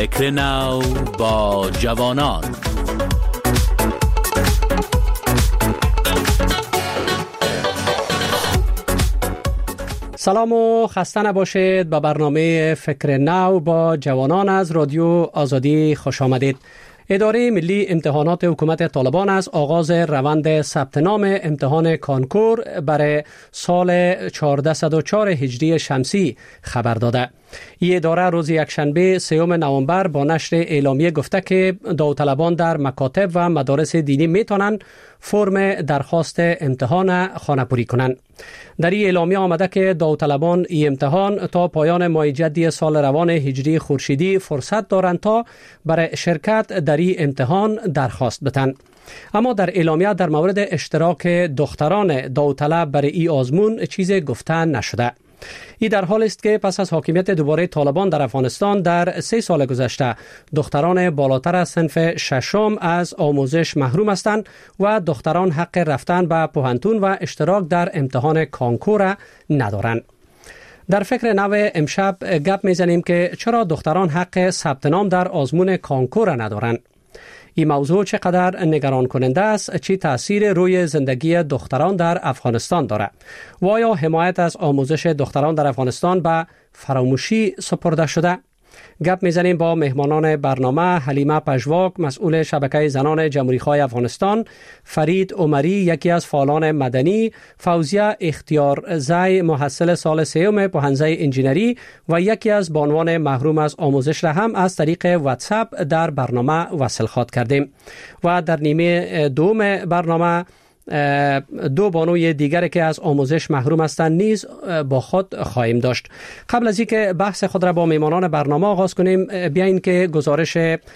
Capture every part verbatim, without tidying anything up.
فکر نو با جوانان. سلام و خسته نباشید. به برنامه فکر نو با جوانان از رادیو آزادی خوش آمدید. اداره ملی امتحانات حکومت طالبان از آغاز روند ثبت نام امتحان کانکور برای سال چهارصد و چهار هجری شمسی خبر داده. این اداره روز یکشنبه سوم نوامبر با نشر اعلامیه گفته که داوطلبان در مکاتب و مدارس دینی میتونن فرم درخواست امتحان خانه‌پوری کنند. در این اعلامیه آمده که داوطلبان این امتحان تا پایان ماه جدی سال روان هجری خورشیدی فرصت دارند تا برای شرکت در این امتحان درخواست بدن. اما در اعلامیه در مورد اشتراک دختران داوطلب برای این آزمون چیزی گفته نشده. این در حال است که پس از حاکمیت دوباره طالبان در افغانستان در سه سال گذشته دختران بالاتر از صنف ششم از آموزش محروم هستند و دختران حق رفتن به پوهنتون و اشتراک در امتحان کانکور ندارند. در فکر نو امشب گپ میزنیم که چرا دختران حق ثبت نام در آزمون کانکور ندارند. این موضوع چقدر نگران کننده است، چی تأثیر روی زندگی دختران در افغانستان داره و آیا حمایت از آموزش دختران در افغانستان به فراموشی سپرده شده؟ گپ میزنیم با مهمانان برنامه: حلیمه پژواک، مسئول شبکه زنان جمهوری خواه افغانستان، فرید عمری، یکی از فعالان مدنی، فوزیه اختیارزی، محصل سال سوم پوهنځی انجینری و یکی از بانوان محروم از آموزش را هم از طریق واتساپ در برنامه وصل خواد کردیم. و در نیمه دوم برنامه دو بانوی دیگر که از آموزش محروم هستند نیز با خود خواهیم داشت. قبل از اینکه بحث خود را با میهمانان برنامه آغاز کنیم، بیاین که گزارش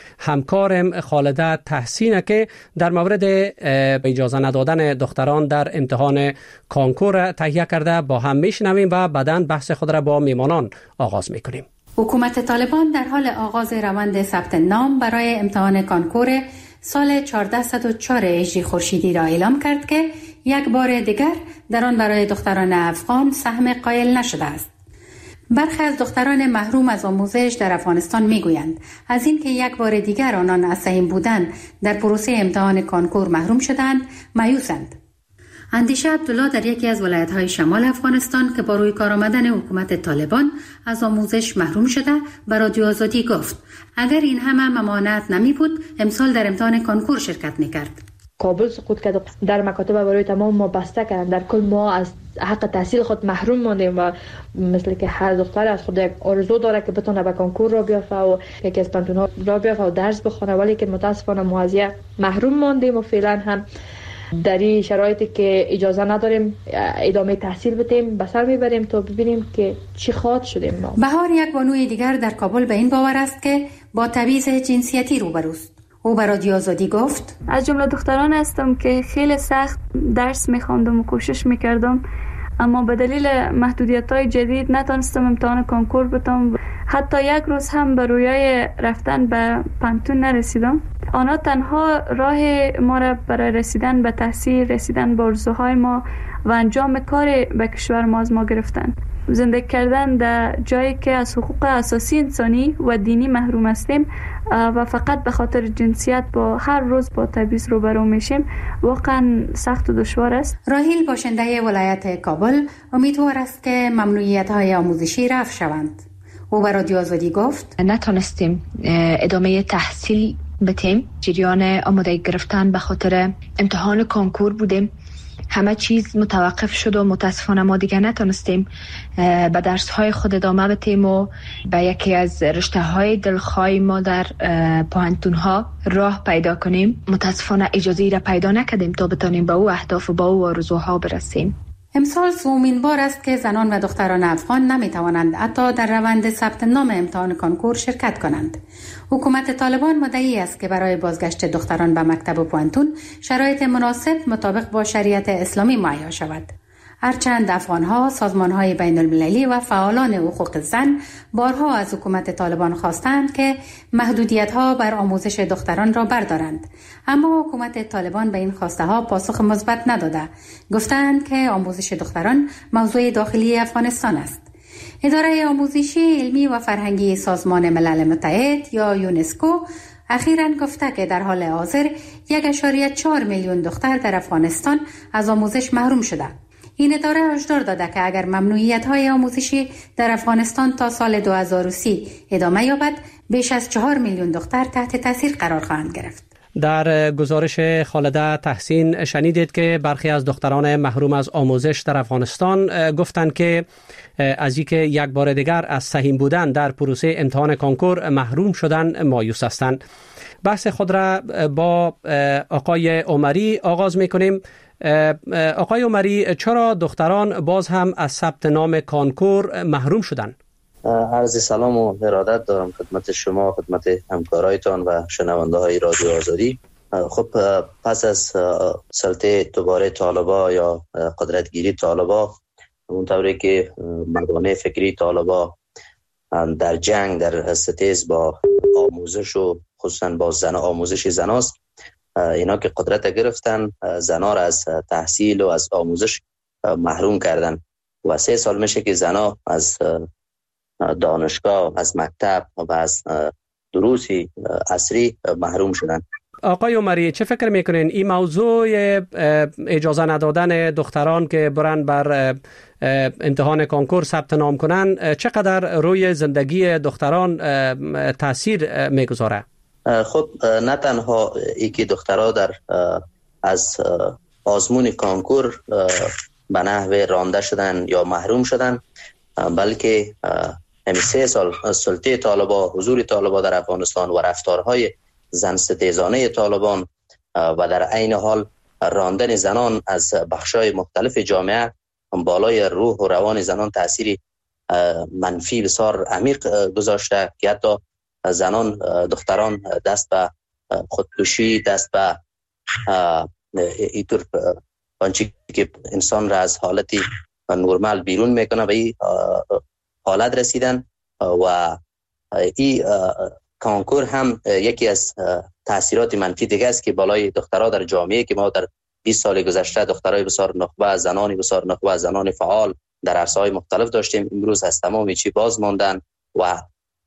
همکارم خالده تحسین که در مورد اجازه ندادن دختران در امتحان کانکور تهیه کرده با هم میشنویم و بعداً بحث خود را با میهمانان آغاز میکنیم. حکومت طالبان در حال آغاز روند ثبت نام برای امتحان کانکور سال چهارصد و چهار هجری خورشیدی را اعلام کرد که یک بار دیگر در آن برای دختران افغان سهم قائل نشده است. برخی از دختران محروم از آموزش در افغانستان میگویند از اینکه یک بار دیگر آنان از سهم بودن در پروسه امتحان کانکور محروم شدند مایوسند. اندیشه عبدالله در یکی از ولایت‌های شمال افغانستان که با روی کار آمدن حکومت طالبان از آموزش محروم شده به رادیو آزادی گفت اگر این همه ممانعت نمی بود امسال در امتحان کانکور شرکت می‌کرد. کابل سقوط کرد، در مکاتب برای تمام ما بسته کردن، در کل ما از حق تحصیل خود محروم ماندیم و مثل که هر دختر از خود یک آرزو داره که بتونه به کانکور را بیافته و یکی از پانتون‌ها را بیافته و درس بخونه، ولی که متاسفانه ما از محروم ماندیم و فعلا هم در این شرایطی که اجازه نداریم ادامه تحصیل بدیم به سر میبریم تا ببینیم که چی خواهد شدیم. ما بهار یک بانوی دیگر در کابل به این باور است که با تبعیض جنسیتی روبروست. او به رادیو آزادی گفت از جمله دختران هستم که خیلی سخت درس میخواندم و کوشش میکردم، اما به دلیل محدودیت‌های جدید نتونستم امتحان کانکور بدم. حتی یک روز هم به رویای رفتن به پانتون نرسیدم. آنها تنها راه ما را برای رسیدن به تحصیل، رسیدن به آرزوهای ما و انجام کار به کشور ما از ما گرفتن. زندگی کردن در جایی که از حقوق اساسی انسانی و دینی محروم هستیم و فقط به خاطر جنسیت با هر روز با تبعیض روبرو میشیم واقعا سخت و دشوار است. راهیل باشنده ولایت کابل امیدوار است که ممنوعیت‌های آموزشی رفع شوند. او به رادیو آزادی گفت نتونستیم ادامه تحصیل بدیم، جریان آماده گرفتن به خاطر امتحان کانکور بودیم، همه چیز متوقف شد و متاسفانه ما دیگه نتونستیم به درس های خود ادامه بدیم و به یکی از رشته های دلخواه ما در پوهنتون ها راه پیدا کنیم. متاسفانه اجازه را پیدا نکردیم تا بتونیم به او اهداف و به او آرزوها برسیم. امسال سومین بار است که زنان و دختران افغان نمیتوانند حتی در روند ثبت نام امتحان کانکور شرکت کنند. حکومت طالبان مدعی است که برای بازگشت دختران به مکتب و پوهنتون شرایط مناسب مطابق با شریعت اسلامی مهیا شود. هرچند افغانها، سازمانهای بین المللی و فعالان حقوق زن بارها از حکومت طالبان خواستند که محدودیت‌ها بر آموزش دختران را بردارند، اما حکومت طالبان به این خواسته ها پاسخ مثبت نداده. گفتند که آموزش دختران موضوع داخلی افغانستان است. اداره آموزشی علمی و فرهنگی سازمان ملل متحد یا یونسکو اخیراً گفته که در حال حاضر یک ممیز چهار میلیون دختر در افغانستان از آموزش محروم شده. این اداره هشدار داده که اگر ممنوعیت‌های آموزشی در افغانستان تا سال دو هزار و سی ادامه یابد، بیش از چهار میلیون دختر تحت تاثیر قرار خواهند گرفت. در گزارش خالده تحسین شنیدید که برخی از دختران محروم از آموزش در افغانستان گفتند که از اینکه یک بار دیگر از سهیم بودن در پروسه امتحان کانکور محروم شدن مایوس هستند. بحث خود را با آقای عمری آغاز می‌کنیم. آقای عمری، چرا دختران باز هم از ثبت نام کانکور محروم شدند؟ عرض سلام و ارادت دارم خدمت شما، خدمت همکارایتان و شنونده های رادیو آزادی. خب پس از سلطه دوباره طالبا یا قدرتگیری طالبا، اونطوری که مردانه فکری طالبا در جنگ در ستیز با آموزش و خصوصا با زن آموزش زناست، اینا که قدرت گرفتن زنا را از تحصیل و از آموزش محروم کردن و سه سال میشه که زنا از دانشگاه، از مکتب و از دروسی عصری محروم شدن. آقای عمری، چه فکر میکنین این موضوع اجازه ندادن دختران که برن بر امتحان کانکور ثبت نام کنن چقدر روی زندگی دختران تاثیر میگذاره؟ خب نه تنها ای که دخترها در از آزمون کانکور به نحو رانده شدن یا محروم شدن، بلکه همین سه سال سلطه طالبا، حضور طالبا در افغانستان و رفتارهای زن ستیزانه طالبان و در عین حال راندن زنان از بخشای مختلف جامعه بالای روح و روان زنان تأثیری منفی بسیار عمیق گذاشته که حتی زنان دختران دست به خودکشی، دست به اینطور آنچه که انسان را از حالتی نرمال بیرون میکنه و این حالت رسیدن. و این کانکور هم یکی از تاثیرات منفی دیگه است که بالای دخترها در جامعه که ما در بیست سال گذشته دخترای بسیار نخبه، زنانی بسیار نخبه، زنان فعال در عرصه‌های مختلف داشتیم، امروز از تمام چی باز ماندن و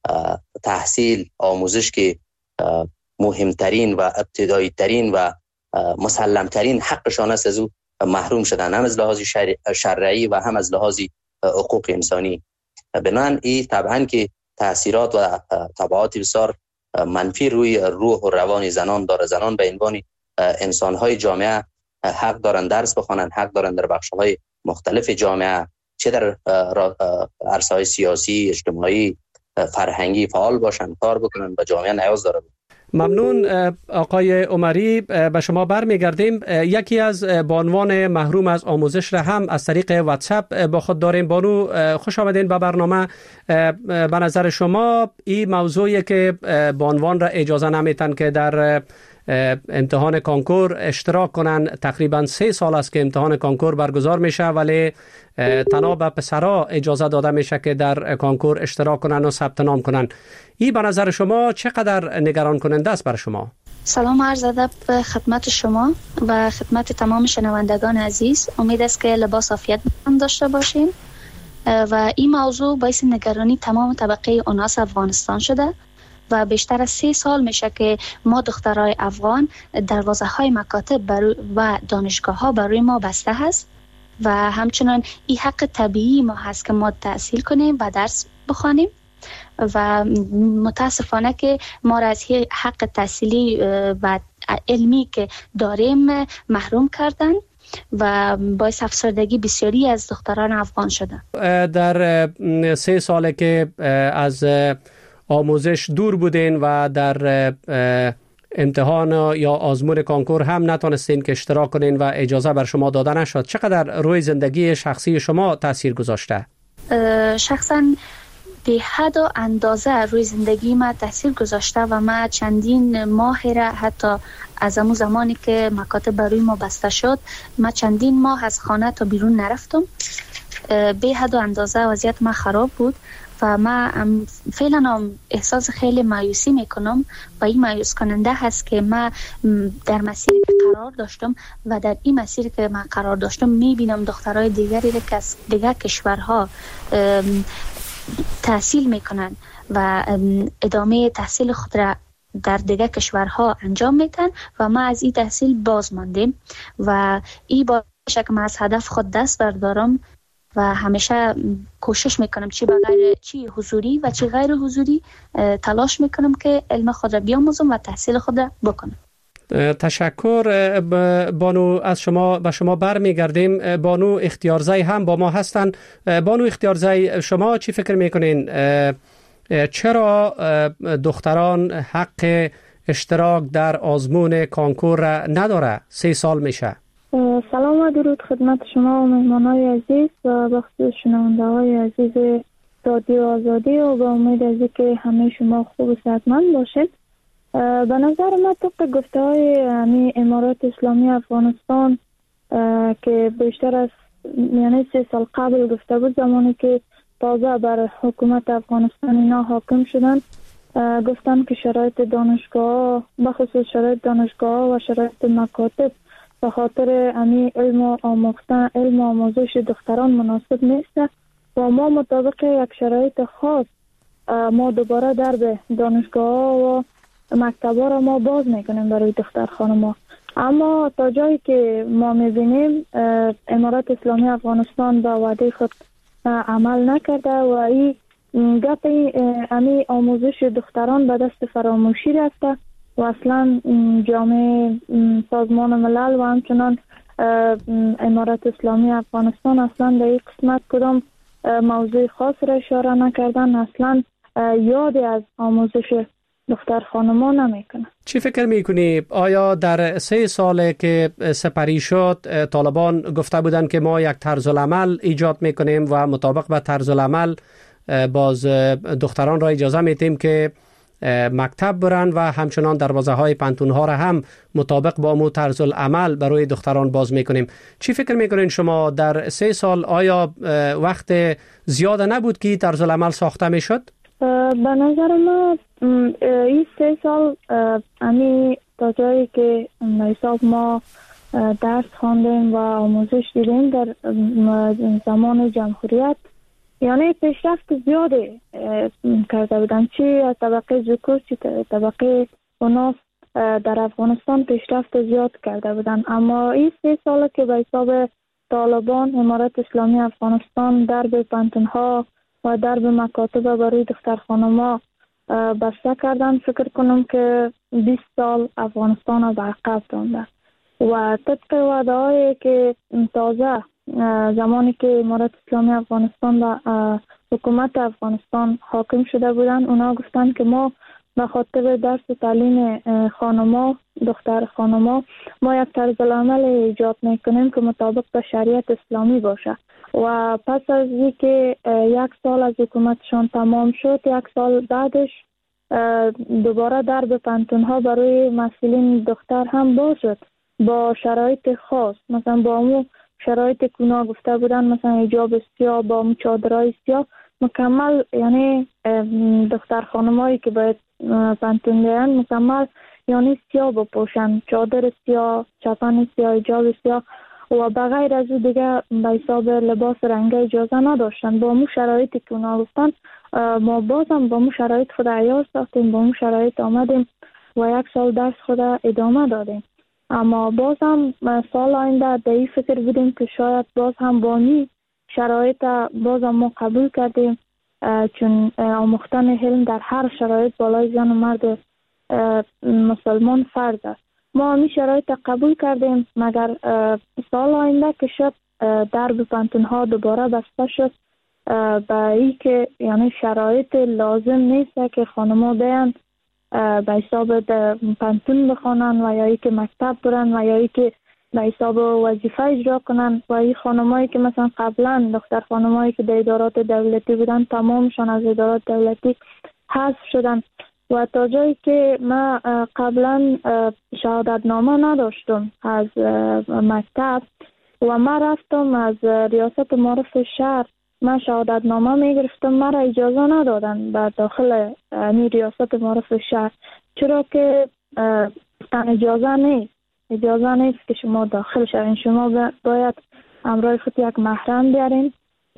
تحصیل، آموزش که مهمترین و ابتدایی ترین و مسلم ترین حقشان است از او محروم شدن، هم از لحاظ شرعی و هم از لحاظ حقوق انسانی. بنابراین این طبعا که تاثیرات و تبعات بسیار منفی روی روح و روان زنان داره. زنان به عنوان انسان‌های جامعه حق دارن درس بخوانند، حق دارن در بخش‌های مختلف جامعه، چه در عرصه‌های سیاسی، اجتماعی، فرهنگی فعال باشن، کار بکنن و جامعه نیاز داره. ممنون آقای عمری. به شما برمیگردیم. یکی از بانوان محروم از آموزش را هم از طریق واتساپ با خود داریم. بانو، خوش آمدین به برنامه. به نظر شما این موضوعی که بانوان را اجازه نمیتن که در امتحان کانکور اشتراک کنن، تقریبا سه سال است که امتحان کانکور برگزار میشه ولی تنها به پسرها اجازه داده میشه که در کانکور اشتراک کنن و ثبت نام کنن، این به نظر شما چقدر نگران کننده است بر شما؟ سلام عرض ادب خدمت شما و خدمت تمام شنوندگان عزیز. امید است که لباس عافیت داشته باشین و این موضوع باعث نگرانی تمام طبقه اوناس افغانستان شده و بیشتر از سه سال میشه که ما دخترای افغان دروازه های مکاتب و دانشگاه ها برای ما بسته هست و همچنان این حق طبیعی ما هست که ما تحصیل کنیم و درس بخوانیم و متاسفانه که ما را از حق تحصیلی و علمی که داریم محروم کردن و باعث افسردگی بسیاری از دختران افغان شده. در سه ساله که از آموزش دور بودین و در امتحان یا آزمون کانکور هم نتونستین که اشتراک کنین و اجازه بر شما داده نشد، چقدر روی زندگی شخصی شما تاثیر گذاشته؟ شخصا به حد و اندازه روی زندگی ما تاثیر گذاشته و ما چندین ماه را حتی از همون زمانی که مکاتب برای ما بسته شد ما چندین ماه از خانه تا بیرون نرفتم. به حد و اندازه وضعیت ما خراب بود و ما فعلا احساس خیلی مایوسی میکنم و این مایوس کننده هست که ما در مسیری که قرار داشتم و در این مسیری که من قرار داشتم میبینم دخترای دیگری که از دیگر کشورها تحصیل میکنن و ادامه تحصیل خود را در دیگه کشورها انجام میتن و ما از این تحصیل باز ماندیم و این باشه که من از هدف خود دست بردارم و همیشه کوشش میکنم چی بغیر چی حضوری و چی غیر حضوری تلاش میکنم که علم خود را بیاموزم و تحصیل خود را بکنم. تشکر بانو. از شما به شما برمیگردیم. بانو اختیارزی هم با ما هستند. بانو اختیارزی، شما چی فکر میکنین؟ چرا دختران حق اشتراک در آزمون کانکور را نداره؟ سه سال میشه. سلام و درود خدمت شما و مهمانای عزیز و بخصوص شنونده های عزیز رادیو آزادی و با امید از که همه شما خوب و صحتمند باشید. به نظر من طبق گفته های امارات اسلامی افغانستان که بیشتر از یعنی سه سال قبل گفته بود، زمانی که تازه بر حکومت افغانستان اینا حاکم شدن، گفتن که شرایط دانشگاه بخصوص شرایط دانشگاه و شرایط مکاتب به خاطر امی علم آموختن علم آموزش دختران مناسب نیست و ما مطابق یک شرایط خاص ما دوباره درب دانشگاه و مکتبا را ما باز میکنیم برای دختر خانما. اما تا جایی که ما میبینیم امارات اسلامی افغانستان به وعده خود عمل نکرده و این گپ امی آموزش دختران به دست فراموشی رفته و اصلا جامعه سازمان ملل و همچنان امارات اسلامی افغانستان اصلا به این قسمت کدام موضوع خاص را اشاره نکردن، اصلا یاد از آموزش دختر خانما نمیکنه. چی فکر میکنی؟ آیا در سه ساله که سپری شد طالبان گفته بودن که ما یک طرز العمل ایجاد میکنیم و مطابق به طرز العمل باز دختران را اجازه میتیم که مکتب برن و همچنان دروازه های پانتون ها را هم مطابق با مو طرز العمل برای دختران باز میکنیم. چی فکر میکنین شما؟ در سه سال آیا وقت زیاده نبود که طرز العمل ساخته میشد؟ به نظر ما این سه سال امی تا جایی که حساب ما درس خواندیم و آموزش دیدیم در زمان جمهوریت، یعنی پیشرفت زیاده کرده بودن، چی از طبقه ذکور چی طبقه اناث در افغانستان پیشرفت زیاد کرده بودن. اما این سه ساله که به حساب طالبان امارات اسلامی افغانستان درب پانتون‌ها و درب مکاتب برای دختر خانما بسته کردن، فکر کنم که بیست سال افغانستان را به عقب رانده و طبق وعده هایی که تازه زمانی که امارات اسلامی افغانستان و حکومت افغانستان حاکم شده بودن، اونا گفتن که ما به خاطر درس و تعلیم خانما دختر خانما ما یک طرز العمل ایجاد میکنیم که مطابق به شریعت اسلامی باشه و پس از اینکه یک سال از حکومتشان تمام شد، یک سال بعدش دوباره درب پانتون ها برای مسئولین دختر هم باز شد با شرایط خاص، مثلا با اون شرایط که اونا گفته بودن، مثلا حجاب سیاه با اون چادرای سیاه مکمل، یعنی دختر خانمایی که باید پانتون بیان مکمل یعنی سیاه بپوشن، چادر سیاه، چپن سیاه، حجاب سیاه و بغیر از او دیگه به حساب لباس رنگی اجازه نداشتن. با اون شرایطی که اونا گفتن ما بازم با اون شرایط خود عیار ساختیم، با اون شرایط آمدیم و یک سال درس خود ادامه دادیم. اما باز هم سال آینده در این فکر بودیم که شاید باز هم بانی شرایط باز هم ما قبول کردیم، چون آموختن علم در هر شرایط بالای زن و مرد مسلمان فرض است. ما همی شرایط قبول کردیم، مگر سال آینده که شد درب پانتون ها دوباره بسته شد به ای که یعنی شرایط لازم نیست که خانما بیان به حساب پانتون بخوانن و یا ای که مکتب برن و یا ای که به حساب وظیفه اجرا کنن و این خانمایی که مثلا قبلا دختر خانمایی که در ادارات دولتی بودن تمامشان از ادارات دولتی حذف شدن و تا جایی که ما قبلا شهادت نامه نداشتم از مکتب و ما رفتم از ریاست معارف شهر، من شهادت نامه می گرفتم، مرا اجازه ندادن به داخل می ریاست معارف شهر، چرا که اجازه نیست اجازه نیست که شما داخل شوین، شما باید همراه خود یک محرم بیارین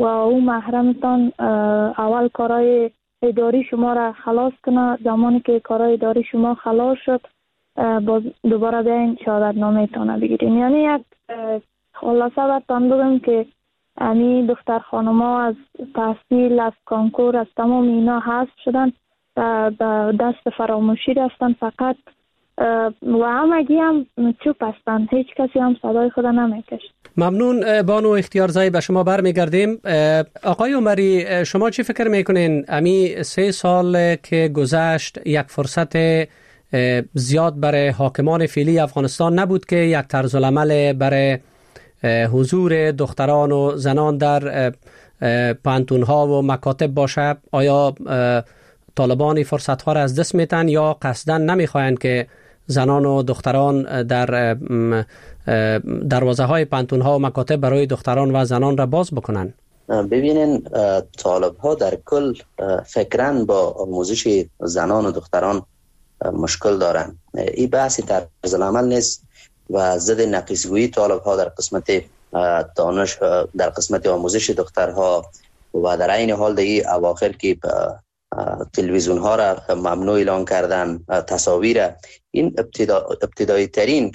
و او محرمتان اول کارهای اداری شما را خلاص کنه. زمانی که کارهای اداری شما خلاص شد باز دوباره بیاین شهادت نامه تان بگیرین. یعنی یک خلاصه براتون بگم که یعنی دختر خانما از تحصیل، از کانکور، از تمام اینا حذف شدن و به دست فراموشی رفتن فقط و همگی هم چوب هستن. هیچ کسی هم صدای خود نمیکشت. ممنون بانو اختیارزایی، به شما برمیگردیم. آقای عمری، شما چی فکر میکنین؟ امی سه سال که گذشت یک فرصت زیاد برای حاکمان فعلی افغانستان نبود که یک طرز العمل برای حضور دختران و زنان در پانتون‌ها و مکاتب باشه؟ آیا طالبان فرصت‌ها را از دست میتن یا قصداً نمیخواین که زنان و دختران در دروازه های پانتون‌ها و مکاتب برای دختران و زنان را باز بکنن؟ ببینین، طالب ها در کل فکرن با آموزش زنان و دختران مشکل دارن. این بحثی طرز العمل نیست و ضد نقیص‌گویی طالب ها در قسمت دانش، در قسمت آموزش دخترها و در این حال دیگه اواخر که تلویزیون ها را ممنوع اعلان کردن، تصاویر، این ابتدا ابتدایی ترین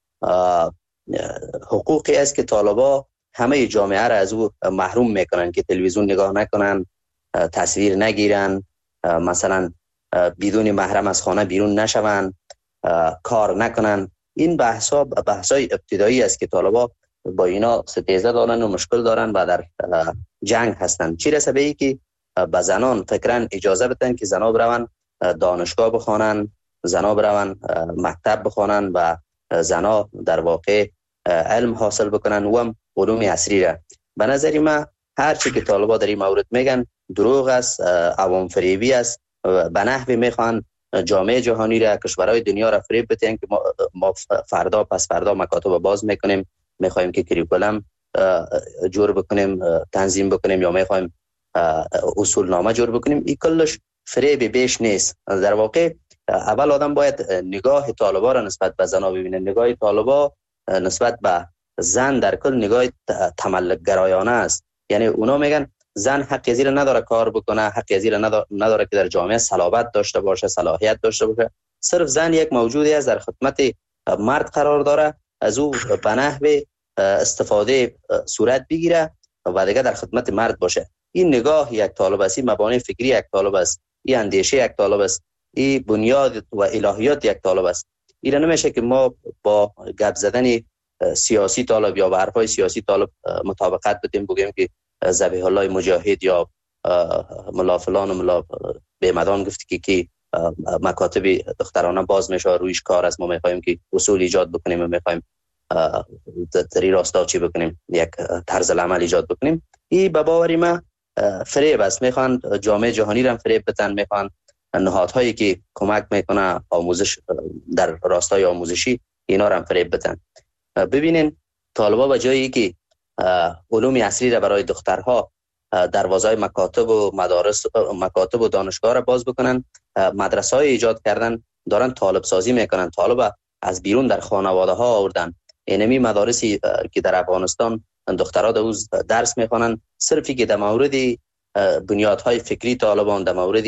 حقوقی است که طالبا همه جامعه را از او محروم میکنن که تلویزیون نگاه نکنن، تصویر نگیرن، مثلا بدون محرم از خانه بیرون نشون، کار نکنن. این بحثا بحثای ابتدایی است که طالبا با اینا ستیزه دارن و مشکل دارن و در جنگ هستن. چی رسه به ای که به زنان فکرن اجازه بدن که زنا برون دانشگاه بخوانن، زنا برون مکتب بخوانن و زنا در واقع علم حاصل بکنن و هم علوم عصری را. به نظر من هر چی که طالبا در این مورد میگن دروغ است، عوام فریبی است. به نحوی میخوان جامعه جهانی را، کشورهای دنیا را فریب بدن که ما, ما فردا پس فردا مکاتب باز میکنیم، میخوایم که کریکولم جور بکنیم، تنظیم بکنیم، یا میخوایم اصول نامه جور بکنیم. این کلش فریب بیش نیست. در واقع اول آدم باید نگاه طالبا را نسبت به زنا ببینه. نگاه طالبا نسبت به زن در کل نگاه تملک گرایانه است. یعنی اونا میگن زن حق ازی را نداره کار بکنه، حق ازی را نداره, نداره که در جامعه صلابت داشته باشه، صلاحیت داشته باشه. صرف زن یک موجودی است در خدمت مرد قرار داره، از او به نحو استفاده صورت بگیره و دیگه در خدمت مرد باشه. این نگاه یک طالب است، این مبانی فکری یک طالب است، این اندیشه یک طالب است، این بنیاد و الهیات یک طالب است. این نمیشه که ما با گپ زدن سیاسی طالب یا حرفای سیاسی طالب مطابقت بدیم، بگیم که ذبیح الله مجاهد یا ملا فلان و ملا بیمدان گفت که که مکاتب دخترانه باز میشه، رویش کار است، ما میخوایم که اصول ایجاد بکنیم و میخوایم در این راستا چی بکنیم، یک طرز العمل ایجاد بکنیم. این به باوری من فریب است. میخوان جامعه جهانی را فریب بدن، میخوان نهادهایی که کمک میکنه آموزش در راستای آموزشی اینا را فریب بدن. ببینین طالبا به جایی که علوم عصری را برای دخترها دروازه مکاتب و مدارس مکاتب و دانشگاه را باز بکنن، مدرسه های ایجاد کردن، دارن طالب سازی میکنن. طالب از بیرون در خانواده ها آوردن. اینمی مدارسی که در افغانستان دخترها در درس میخوانن، صرفی که در مورد بنیادهای فکری طالبان، در مورد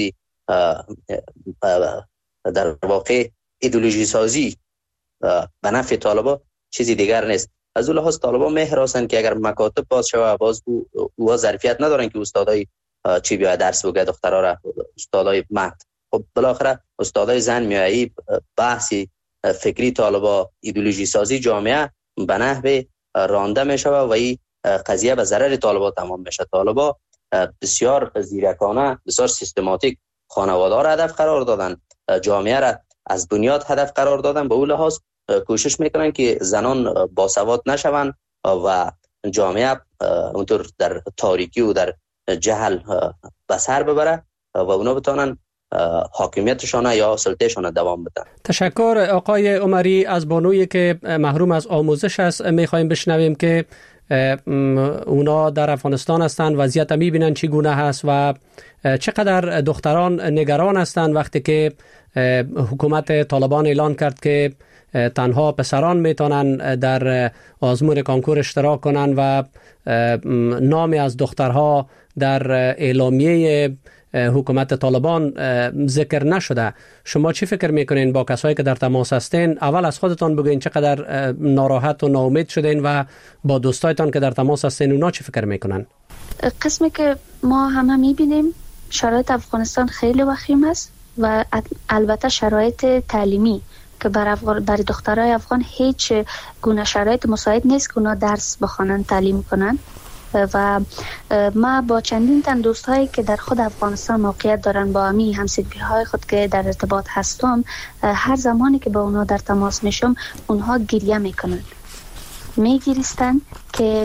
در واقع ایدئولوژی سازی به نفع طالبا، چیزی دیگر نیست. از اون لحاظ طالبا مهراسن که اگر مکاتب باز شوه، باز اوها ظرفیت ندارن که استادای چی بیاید درس بگه دخترها را، استادای مهد. خب بالاخره استادای زن میایی بحثی فکری طالبا، ایدئولوژی سازی جامعه به نحو رانده میشه و این قضیه به ضرر طالبا تمام میشه. طالبا بسیار زیرکانه، بسیار سیستماتیک خانواده را هدف قرار دادن، جامعه را از بنیاد هدف قرار دادن. به اون لحاظ کوشش میکنن که زنان باسواد نشوند و جامعه اونطور در تاریکی و در جهل به سر ببره و اونا بتونن حاکمیتشان یا سلطهشان دوام بدن. تشکر آقای عمری. از بانویی که محروم از آموزش است میخوایم بشنویم که اونا در افغانستان هستند، وضعیت میبینن چگونه هست و چقدر دختران نگران هستند وقتی که حکومت طالبان اعلان کرد که تنها پسران میتونن در آزمون کانکور اشتراک کنن و نامی از دخترها در اعلامیه حکومت طالبان ذکر نشده. شما چی فکر میکنین با کسایی که در تماس هستین؟ اول از خودتان بگوین چقدر ناراحت و ناامید شدین و با دوستایتان که در تماس هستین اونا چی فکر میکنن؟ قسمی که ما همه میبینیم شرایط افغانستان خیلی وخیم است و البته شرایط تعلیمی که برای بر دخترای افغان هیچ گونه شرایط مساعد نیست که اونا درس بخوانن، تعلیم کنن. و ما با چندین تن دوستایی که در خود افغانستان موقعیت دارن با امی همسیدگی های خود که در ارتباط هستم، هر زمانی که با اونا در تماس میشم اونها گریه میکنن، میگریستن که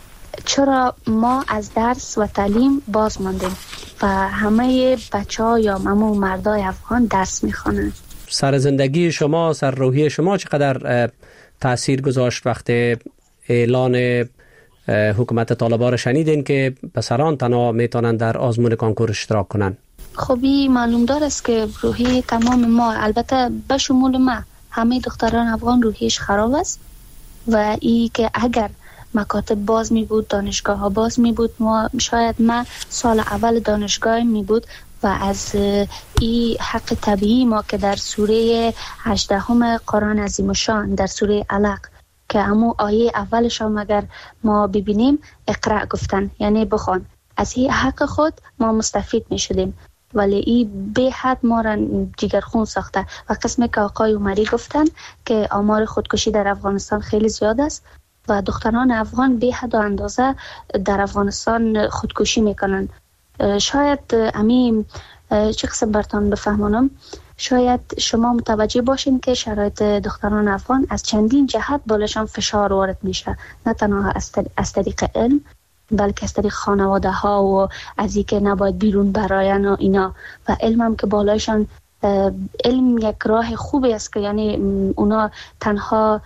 چرا ما از درس و تعلیم باز ماندیم و همه بچه ها یا همه مردای افغان درس میخوانن. سر زندگی شما، سر روحی شما چقدر تأثیر گذاشت وقتی اعلان حکومت طالبان را شنیدین که پسران تنها میتونن در آزمون کانکور اشتراک کنن؟ خبی معلوم دار است که روحی تمام ما، البته به شمول ما، همه دختران افغان روحیش خراب است و ای که اگر مکاتب باز می بود، دانشگاه ها باز می بود، ما شاید ما سال اول دانشگاه می بود و از ای حق طبیعی ما که در سوره هجدهم قرآن عظیم الشان در سوره علق که همون آیه اولش هم اگر ما ببینیم اقرأ گفتن یعنی بخوان، از این حق خود ما مستفید می شدیم، ولی این به حد ما را جگرخون ساخته. و قسمی که آقای عمری گفتن که آمار خودکشی در افغانستان خیلی زیاد است و دختران افغان به حد و اندازه در افغانستان خودکشی میکنن. شاید امیم چه قسم برتان بفهمانم، شاید شما متوجه باشین که شرایط دختران افغان از چندین جهت بالشان فشار وارد میشه، نه تنها از طریق علم بلکه از طریق خانواده ها و از اینکه نباید بیرون براین و اینا، و علم هم که بالایشان علم یک راه خوبی است که یعنی اونا تنها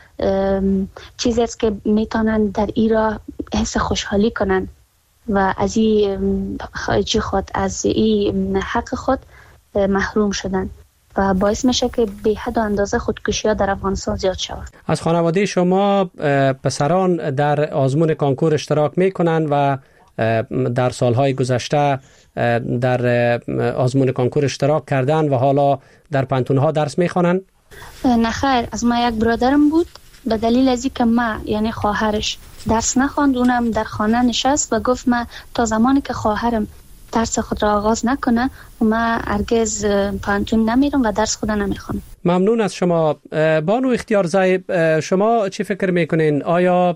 چیزی است که میتونن در این راه حس خوشحالی کنن و از این خواهی خود از این حق خود محروم شدن و باعث میشه که به حد و اندازه خودکشی ها در افغانستان زیاد شود. از خانواده شما پسران در آزمون کانکور اشتراک میکنن و در سالهای گذشته در آزمون کانکور اشتراک کردن و حالا در پانتون‌ها درس میخوانن؟ نه خیر، از ما یک برادرم بود، به دلیل از اینکه ما یعنی خواهرش درس نخواند اونم در خانه نشست و گفت ما تا زمانی که خواهرم درس خود را آغاز نکنه و ما هرگز پانتون نمیرم و درس خود نمیخوانم. ممنون از شما. بانو اختیارزی، شما چی فکر میکنین؟ آیا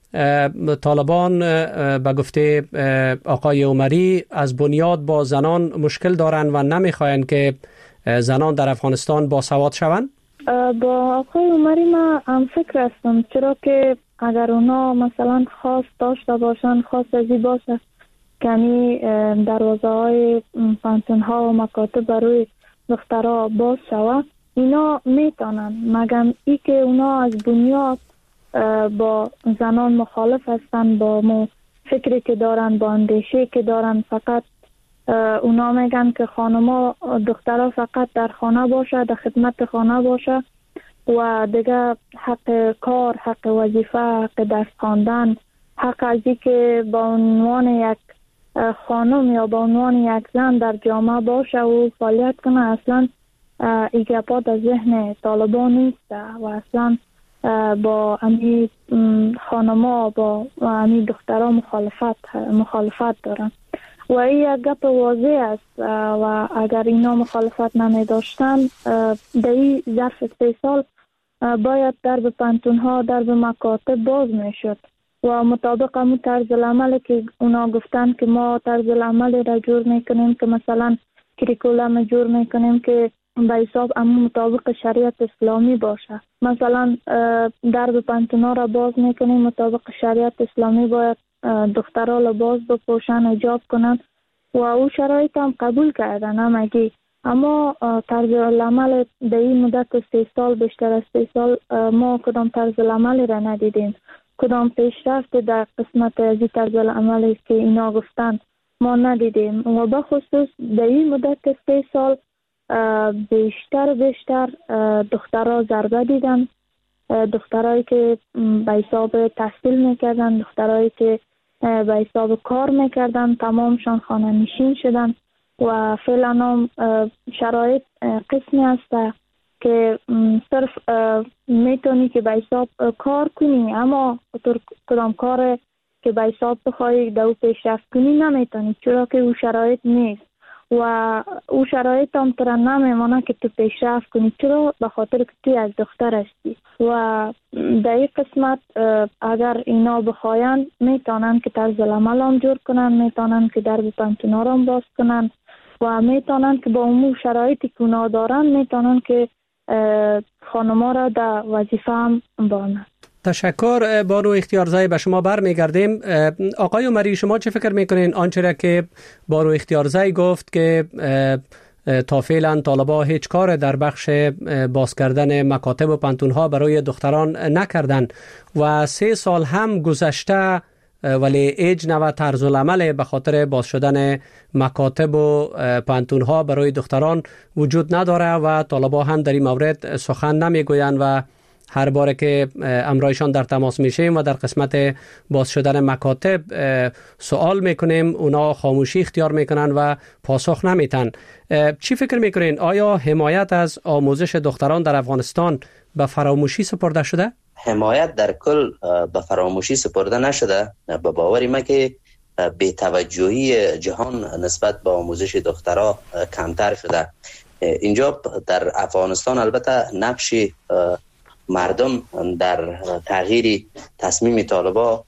طالبان به گفته آقای عمری از بنیاد با زنان مشکل دارن و نمیخواین که زنان در افغانستان باسواد شوند؟ با آقای عمری ما هم فکر هستم، چرا که اگر اونا مثلا خواست داشته باشن، خواست ازی باشه کمی دروازه های پانتون ها و مکاتب برای دخترها باز شود، اینا میتونن، مگم ای که اونا از بنیاد با زنان مخالف هستن، با مو فکری که دارن، با اندیشه که دارن، فقط اونا میگن که خانما دخترها فقط در خانه باشه، در خدمت خانه باشه و دیگه حق کار، حق وظیفه، حق درس خواندن، حق از این که با عنوان یک خانم یا با عنوان یک زن در جامعه باشه و فعالیت کنه، اصلا ایگپاد از ذهن طالبان نیست و اصلا با امی خانما با امی دخترها مخالفت مخالفت دارن و این یک گپ واضح است و اگر اینا مخالفت نمی داشتن در این ظرف سه سال باید درب پانتون ها، درب مکاتب باز می شد و مطابق همون طرز العمل که اونا گفتن که ما طرز العمل را جور میکنیم که مثلا کریکولم جور میکنیم که به حساب همون مطابق شریعت اسلامی باشه، مثلا درب پانتونا را باز میکنیم مطابق شریعت اسلامی، باید دخترها لباس بپوشن، حجاب کنن و او شرایط هم قبول کردن همگی، اما طرز العمل در این مدت سه سال، بیشتر از سه سال ما کدام طرز العمل را ندیدیم، کدام پیشرفت در قسمت از این طرز العملی که اینا گفتن ما ندیدیم و بخصوص در این مدت سه سال بیشتر بیشتر دخترها ضربه دیدن دخترایی که به حساب تحصیل میکردن، دخترایی که به حساب کار میکردن، تمامشان خانه نشین شدن و فعلا هم شرایط قسمی هست که صرف میتونی که به حساب کار کنی، اما کدام کار که به حساب بخوای دو پیشرفت کنی نمیتونی، چرا که او شرایط نیست و او شرایط هم تر نمیمانه که تو پیشرفت کنی، چرا؟ به خاطر که توی از دختر هستی و در این قسمت اگر اینا بخواین میتونن که طرز العمل هم جور کنن، میتونن که درب پانتونا هم باز کنن و میتونن که با امور شرایطی که اونا دارن میتونن که خانما را در وظیفه هم بانن. تشکر بانو اختیارزای. به شما برمیگردیم. آقای عمری، شما چه فکر میکنین آنچه را که بانو اختیارزای گفت که تا فعلا طالبا هیچ کار در بخش باز کردن مکاتب و پانتونها برای دختران نکردن و سه سال هم گذشته ولی ایج نوع طرز العمل به خاطر باز شدن مکاتب و پانتونها برای دختران وجود نداره و طالبا هم در این مورد سخن نمیگویند و هر باره که امرایشان در تماس میشیم و در قسمت باز شدن مکاتب سوال میکنیم اونا خاموشی اختیار میکنن و پاسخ نمیتن. چی فکر میکنین؟ آیا حمایت از آموزش دختران در افغانستان به فراموشی سپرده شده؟ حمایت در کل به فراموشی سپرده نشده. به باور ما که بی‌توجهی جهان نسبت به آموزش دخترها کمتر شده. اینجا در افغانستان البته نقش مردم در تغییر تصمیم طالبا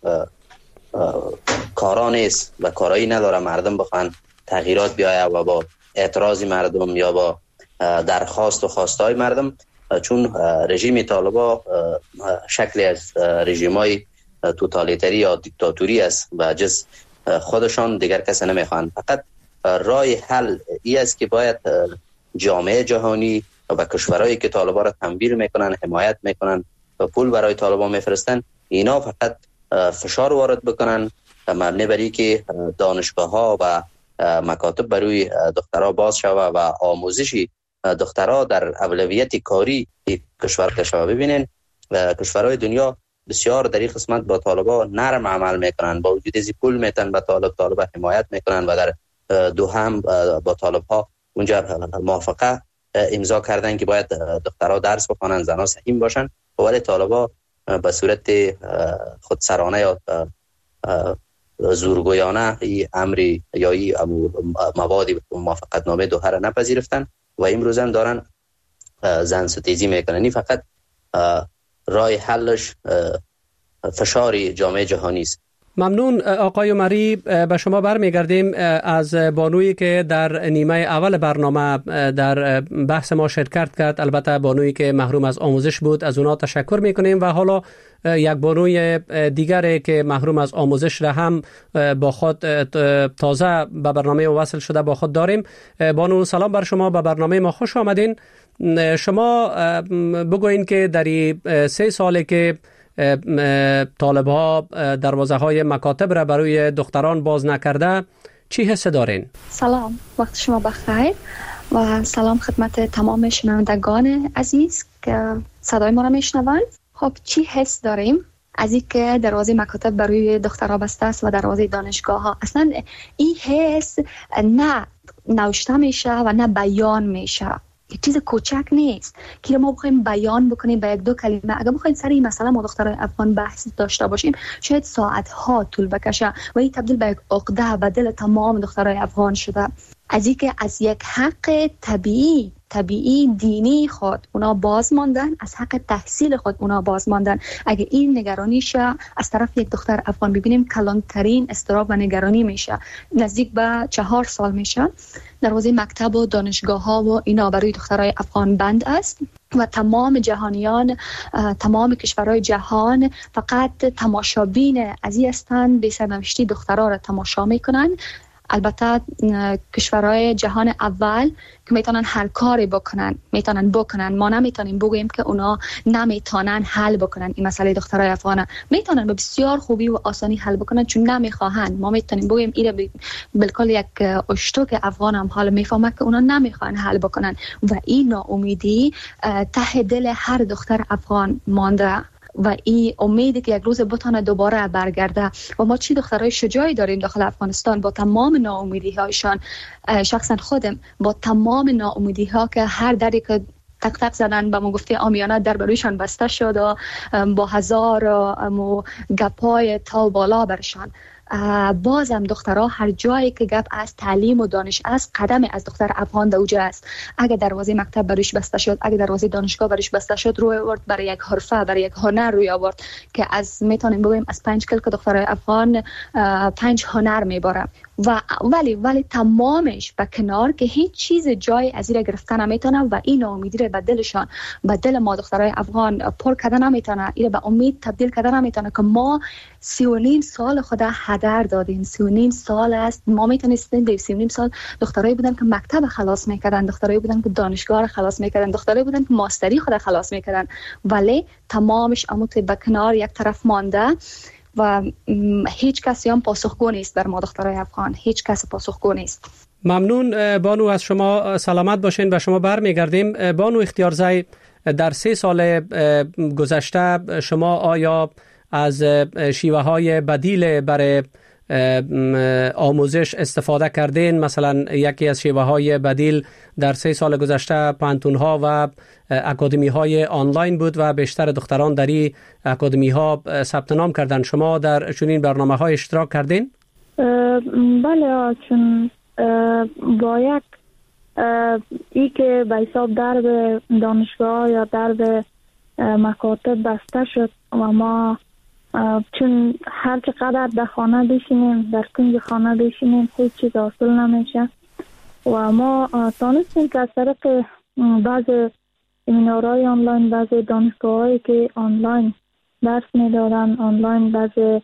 کارا نیست و کارایی نداره مردم بخوان تغییرات بیایه و با اعتراض مردم یا با درخواست و خواستهای مردم، چون رژیم طالبا شکلی از رژیمای توتالیتری یا دیکتاتوری است و جز خودشان دیگر کسی نمیخوان. فقط راه حل ای است که باید جامعه جهانی و کشورهایی که طالبا را تنبیه میکنن، حمایت میکنن و پول برای طالبا میفرستن، اینا فقط فشار وارد بکنن و مبنی بر اینکه دانشگاه ها و مکاتب برای دخترها باز شود و آموزشی دخترها در اولویت کاری کشور کشور. ببینین کشورهای دنیا بسیار در این قسمت با طالبا نرم عمل میکنن، با وجود از پول میتن به طالب طالبا حمایت میکنن و در دو هم با طالب ها اونجا موافقه امضا کردن که باید دخترها درس بخوانن، زنها سحیم باشن، ولی طالبا به صورت خودسرانه یا زورگویانه این امری یا این مواد موافقت نامه دوحه را نپذیرفتن و امروز هم دارن زن ستیزی میکنن. این فقط راه حلش فشاری جامعه جهانی است. ممنون آقای عمری. به شما برمیگردیم. از بانویی که در نیمه اول برنامه در بحث ما شرکت کرد، البته بانویی که محروم از آموزش بود، از اونا تشکر میکنیم و حالا یک بانوی دیگری که محروم از آموزش را هم با خود تازه به برنامه وصل شده با خود داریم. بانو سلام بر شما، به برنامه ما خوش آمدین. شما بگوین که در سه سالی که طالب‌ها دروازه های مکاتب را برای دختران باز نکرده چی حس دارین؟ سلام، وقت شما بخیر و سلام خدمت تمام شنوندگان عزیز که صدای ما را میشنوند. خب چی حس داریم از اینکه دروازه مکاتب برای دخترها بسته است و دروازه دانشگاه ها؟ اصلا این حس نه نوشته میشه و نه بیان میشه، یک چیز کوچک نیست که ما بخوایم بیان بکنیم به یک دو کلمه. اگر بخوایم سر این مسئله ما دخترای افغان بحث داشته باشیم شاید ساعت ها طول بکشه و این تبدیل به یک عقده به دل تمام دخترای افغان شده، از اینکه از یک حق طبیعی طبیعی دینی خود اونا باز ماندن، از حق تحصیل خود اونا باز ماندن. اگه این نگرانی شه از طرف یک دختر افغان ببینیم کلانترین استراب و نگرانی میشه. نزدیک به چهار سال میشه دروازه مکتب و دانشگاه ها و اینا برای دخترای افغان بند است و تمام جهانیان، تمام کشورهای جهان فقط تماشابین از این هستند، به سرنوشتی دخترها را تماشا میکنن. البته کشورهای جهان اول که میتونن هر کاری بکنن میتونن بکنن. ما نمیتونیم بگوییم که اونا نمیتونن حل بکنن این مسئله دخترای افغان. میتونن به بسیار خوبی و آسانی حل بکنن چون نمیخواهن. ما میتونیم بگوییم ایره بالکل یک اشتوک افغان هم حال میفهمه که اونا نمیخوان حل بکنن و این ناامیدی ته دل هر دختر افغان مانده و این امیدی که یک روز بتونه دوباره برگرده. و ما چی دخترای شجاعی داریم داخل افغانستان با تمام ناامیدی هایشان. شخصا خودم با تمام ناامیدی ها که هر دری که تک تک زدن به ما گفته آمیانه در برویشان بسته شد و با هزار و گپای تا بالا برشان، بازم دخترها هر جایی که گپ از تعلیم و دانش است قدم از دختر افغان دوجه است. اگه دروازه مکتب برش بسته شد، اگه دروازه دانشگاه برش بسته شد، روی آورد برای یک حرفه، برای یک هنر روی آورد که از میتونیم بگیم از پنج کلک دخترای افغان پنج هنر میباره و ولی ولی تمامش به کنار که هیچ چیز جای از این گرفتن نمیتونه و این امیدی رو به دلشان به دل ما دخترای افغان پر کردن نمیتونه، این به امید تبدیل کردن نمیتونه که ما سی و نیم سال خدا هدر دادیم. سی و نیم سال است ما میتونستیم در سی و نیم سال دخترایی بودن که مکتب خلاص میکردن، دخترایی بودن که دانشگاه خلاص میکردن، دخترایی بودن که ماستری خود خلاص میکردن، ولی تمامش اموت به کنار یک طرف مانده و هیچ کسی هم پاسخگو نیست در ما دخترای افغان. هیچ کس پاسخگو نیست. ممنون بانو، از شما سلامت باشین. به شما برمیگردیم. بانو اختیارزی، در سه سال گذشته شما آیا از شیوه های بدیل برای آموزش استفاده کردین؟ مثلا یکی از شیوه های بدیل در سه سال گذشته پانتون ها و اکادمی های آنلاین بود و بیشتر دختران در این اکادمی ها ثبت نام کردن. شما در چنین برنامه های اشتراک کردین؟ بله، چون با یک ای که به حساب درب دانشگاه یا درب مکاتب بسته شد و ما چون هر چقدر در خانه بشینیم، در کنج خانه بشینیم، هیچ چیز حاصل نمیشه و ما تانستیم که از طریق بعض سمینارهای آنلاین، بعض دانشگاهایی که آنلاین درس میدادن، آنلاین بعض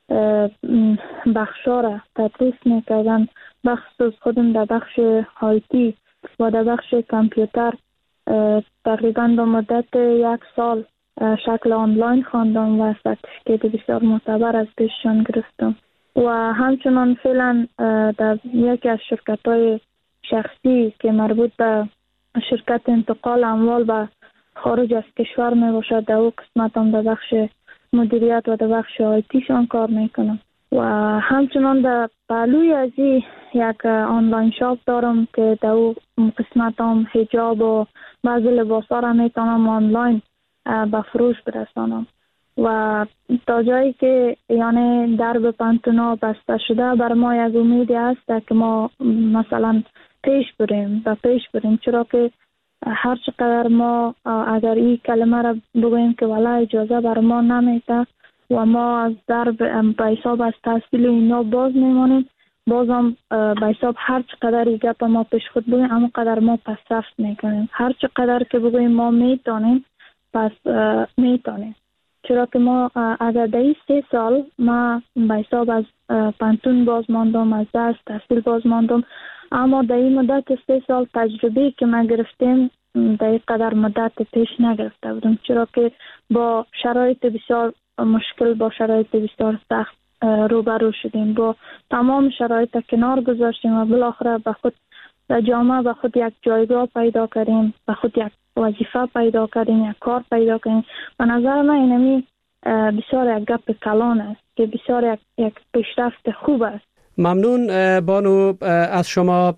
بخشا را تدریس میکردن، بخصوص خودم در بخش آیتی و در بخش کامپیوتر تقریبا به مدت یک سال شکل آنلاین خواندم و سرتیفیکیت بسیار معتبر از پیششان گرفتم و همچنان فعلا در یکی از شرکت‌های شخصی که مربوط به شرکت انتقال اموال به خارج از کشور می باشد، در او قسمت هم در بخش مدیریت و در بخش آیتیشان کار میکنم و همچنان در پهلوی از این یک آنلاین شاپ دارم که در او قسمت هم حجاب و بعضی لباس ها را میتونم آنلاین به فروش برسانم و تا جایی که یعنی درب پانتونا بسته شده بر ما یک امیدی هست که ما مثلا پیش بریم و پیش بریم، چرا که هر چقدر ما اگر این کلمه را بگوییم که والا اجازه بر ما نمیده و ما از درب به حساب از تحصیل اینا باز میمانیم، بازم به حساب هر چقدر این گپ ما پیش خود بگوییم اما قدر ما پس رفت میکنیم. هر چقدر که بگوییم ما میتونیم پس میتونیم، چرا که ما اگر در این سه سال ما به حساب از پانتون باز ماندم، از درس تحصیل باز ماندم، اما در این مدت سه سال تجربه که ما گرفتیم در این قدر مدت پیش نگرفته بودم، چرا که با شرایط بسیار مشکل، با شرایط بسیار سخت روبرو شدیم، با تمام شرایط کنار گذاشتیم و بالاخره به خود در جامعه به خود یک جایگاه پیدا کردیم، به خود یک وظیفه پیدا کردیم، یک کار پیدا کردیم. به نظر من اینمی بسیار یک گپ کلان است که بسیار یک, یک پیشرفت خوب است. ممنون بانو از شما.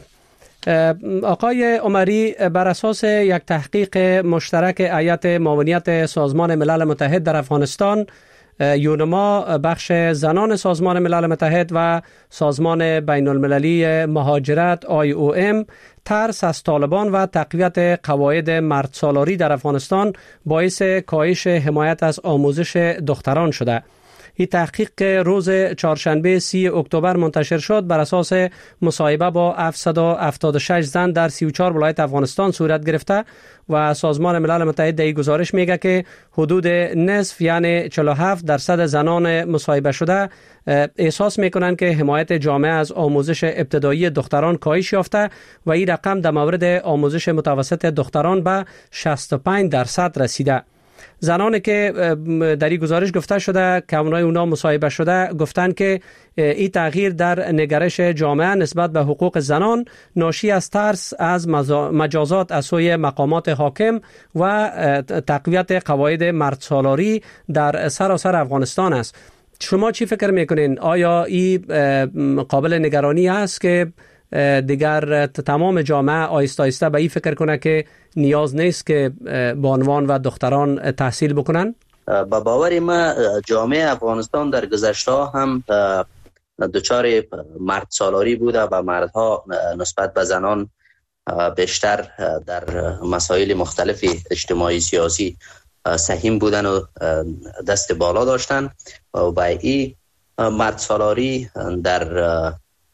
آقای عمری، بر اساس یک تحقیق مشترک هیئت معاونیت سازمان ملل متحد در افغانستان، یونما، بخش زنان سازمان ملل متحد و سازمان بین المللی مهاجرت آی او ام، ترس از طالبان و تقویت قواعد مردسالاری در افغانستان باعث کاهش حمایت از آموزش دختران شده. این تحقیق که روز چهارشنبه سی اکتبر منتشر شد بر اساس مصاحبه با هفتصد و هفتاد و شش زن در سی و چهار ولایت افغانستان صورت گرفته و سازمان ملل متحد در این گزارش میگه که حدود نصف یعنی چهل و هفت درصد زنان مصاحبه شده احساس میکنن که حمایت جامعه از آموزش ابتدایی دختران کاهش یافته و این رقم در مورد آموزش متوسط دختران به شصت و پنج درصد رسیده. زنانی که در این گزارش گفته شده که اونای اونا مصاحبه شده گفتن که این تغییر در نگرش جامعه نسبت به حقوق زنان ناشی از ترس از مجازات از سوی مقامات حاکم و تقویت قواعد مردسالاری در سراسر افغانستان است. شما چی فکر میکنین؟ آیا این قابل نگرانی است که دیگر تمام جامعه آیسته آیسته به این فکر کنه که نیاز نیست که بانوان و دختران تحصیل بکنن؟ با باور ما جامعه افغانستان در گذشته هم دچار مرد سالاری بوده و مردها نسبت به زنان بیشتر در مسائل مختلف اجتماعی سیاسی سهیم بودن و دست بالا داشتن و این مرد سالاری در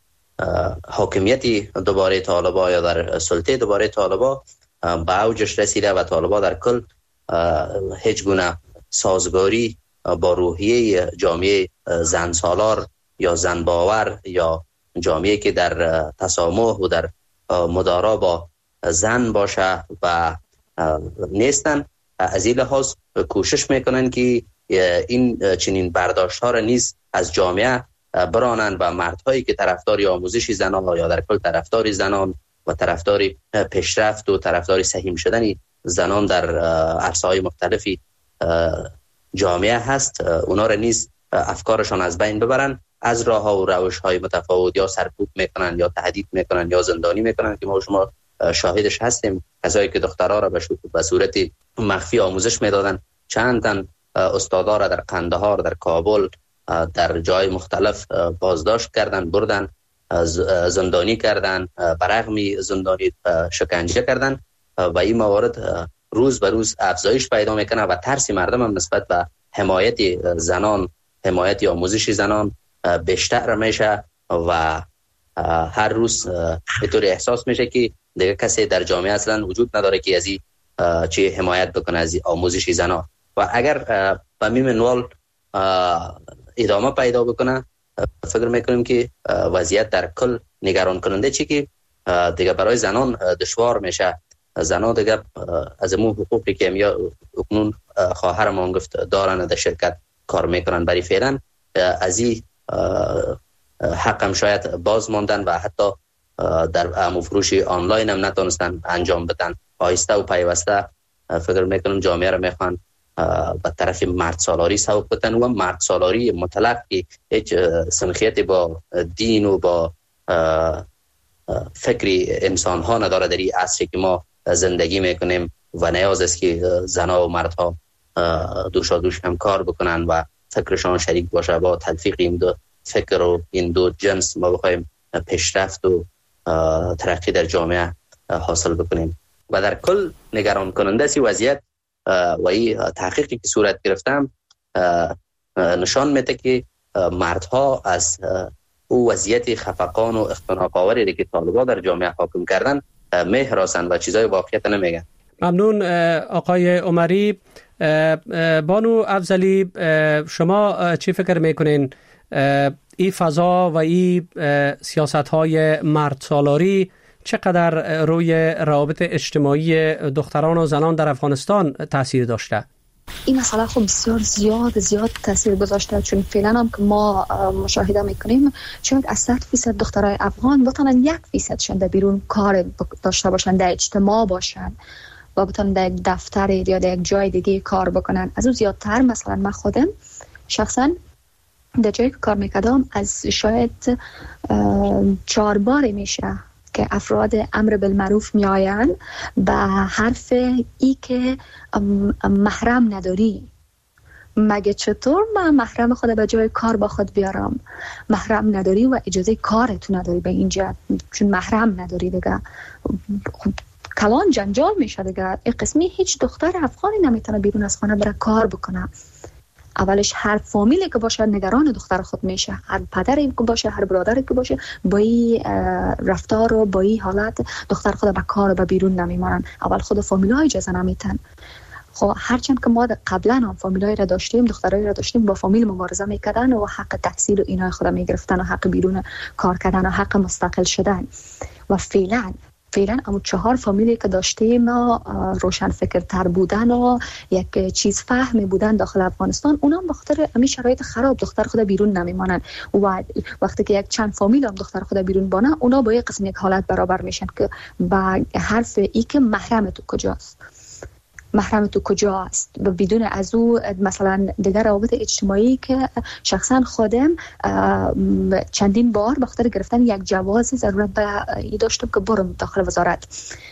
حاکمیتی دوباره طالبا یا در سلطه دوباره طالبا به اوجش رسیده و طالبا در کل هیچ گونه سازگاری با روحیه جامعه زن سالار یا زن باور یا جامعه که در تسامح و در مدارا با زن باشه و نیستن. از این لحاظ کوشش میکنن که این چنین برداشت ها را نیز از جامعه برانن و مردهایی که طرفدار آموزش زنان یا در کل طرفدار زنان و طرفدار پیشرفت و طرفدار سهیم شدن زنان در عرصه‌های مختلفی جامعه هست، اونا را نیز افکارشان از بین ببرن، از راه ها و روش های متفاوت یا سرکوب میکنن یا تهدید میکنن یا زندانی میکنن که ما شما شاهدش هستیم. کسایی که دخترها را به صورت مخفی آموزش میدادن، چند تن استادا را در قندهار، در کابل، در جای مختلف بازداشت کردن، بردن زندانی کردن، برغمی زندانی شکنجه کردن و این موارد روز به روز افزایش پیدا میکنه و ترس مردم هم نسبت به حمایت زنان، حمایت آموزش زنان بیشتر میشه و هر روز به طور احساس میشه که دیگه کسی در جامعه اصلا وجود نداره که از این چه حمایت بکنه از آموزش زنان و اگر به میم منوال ادامه پیدا بکنه فکر میکنیم که وضعیت در کل نگران کننده چی که دیگه برای زنان دشوار میشه. زنان دیگه از امون حقوقی که امیا اکنون خواهرمان گفت دارن در شرکت کار میکنن، برای فعلا از این حقم شاید باز ماندن و حتی در امو فروشی آنلاین هم نتونستن انجام بدن. آیسته و پیوسته فکر میکنم جامعه را میخوان به طرف مرد سالاری سوق بدن و مرد سالاری مطلق که هیچ سنخیت با دین و با فکری انسان ها نداره در این عصری که ما زندگی میکنیم و نیاز است که زنها و مردها دوشا دوش هم کار بکنن و فکرشان شریک باشه. با تلفیق این دو فکر و این دو جنس ما بخوایم پیشرفت و ترقی در جامعه حاصل بکنیم و در کل نگران کننده سی وضعیت و این تحقیقی که صورت گرفتم نشان میده که مردها از او وضعیت خفقان و اختناق آوری که طالبان در جامعه حاکم کردن میهراسن و چیزای واقعیت نمیگن. ممنون آقای عمری. بانو افضلی، شما چی فکر میکنین این فضا و این سیاست های مرد سالاری چقدر روی روابط اجتماعی دختران و زنان در افغانستان تاثیر داشته؟ این مسئله خب بسیار زیاد زیاد تاثیر گذاشته، چون فعلا هم که ما مشاهده میکنیم چون از صد فیصد دخترای افغان بتونن یک فیصد شنده بیرون کار داشته باشن، در اجتماع باشن و بتونن در یک دفتر یا در یک جای دیگه کار بکنن. از اون زیادتر مثلا من خودم شخصا در جایی که کار میکردم از شاید چهار باری میشه که افراد امر بالمعروف می آین به حرف ای که محرم نداری. مگه چطور من محرم خود به جای کار با خود بیارم؟ محرم نداری و اجازه کار تو نداری به اینجا، چون محرم نداری دیگه کلان جنجال میشه دیگه. این قسمی هیچ دختر افغانی نمیتونه بیرون از خانه بره کار بکنه. اولش هر فامیلی که باشه نگران دختر خود میشه، هر پدری که باشه، هر برادری که باشه، با این رفتار و با این حالت دختر خود به کار و به بیرون نمیمانن. اول خود فامیل‌ها اجازه نمیتن. خب هرچند که ما قبلا هم فامیلای را داشتیم، دخترای را داشتیم، با فامیل مبارزه میکردن و حق تحصیل و اینا خود میگرفتن و حق بیرون کار کردن و حق مستقل شدن. و فعلا فعلا اما چهار فامیلی که داشتیم روشن فکرتر بودن و یک چیز فهمی بودن داخل افغانستان، اونا هم بخاطر همین شرایط خراب دختر خود بیرون نمیمانن. و وقتی که یک چند فامیل هم دختر خود بیرون بانه، اونا با یک قسم یک حالت برابر میشن که با حرف ای که محرم تو کجاست، محرم تو کجا است، و بدون از او مثلا دیگر روابط اجتماعی که شخصا خودم چندین بار به خاطر گرفتن یک جواز ضرورت به ای داشتم که برم داخل وزارت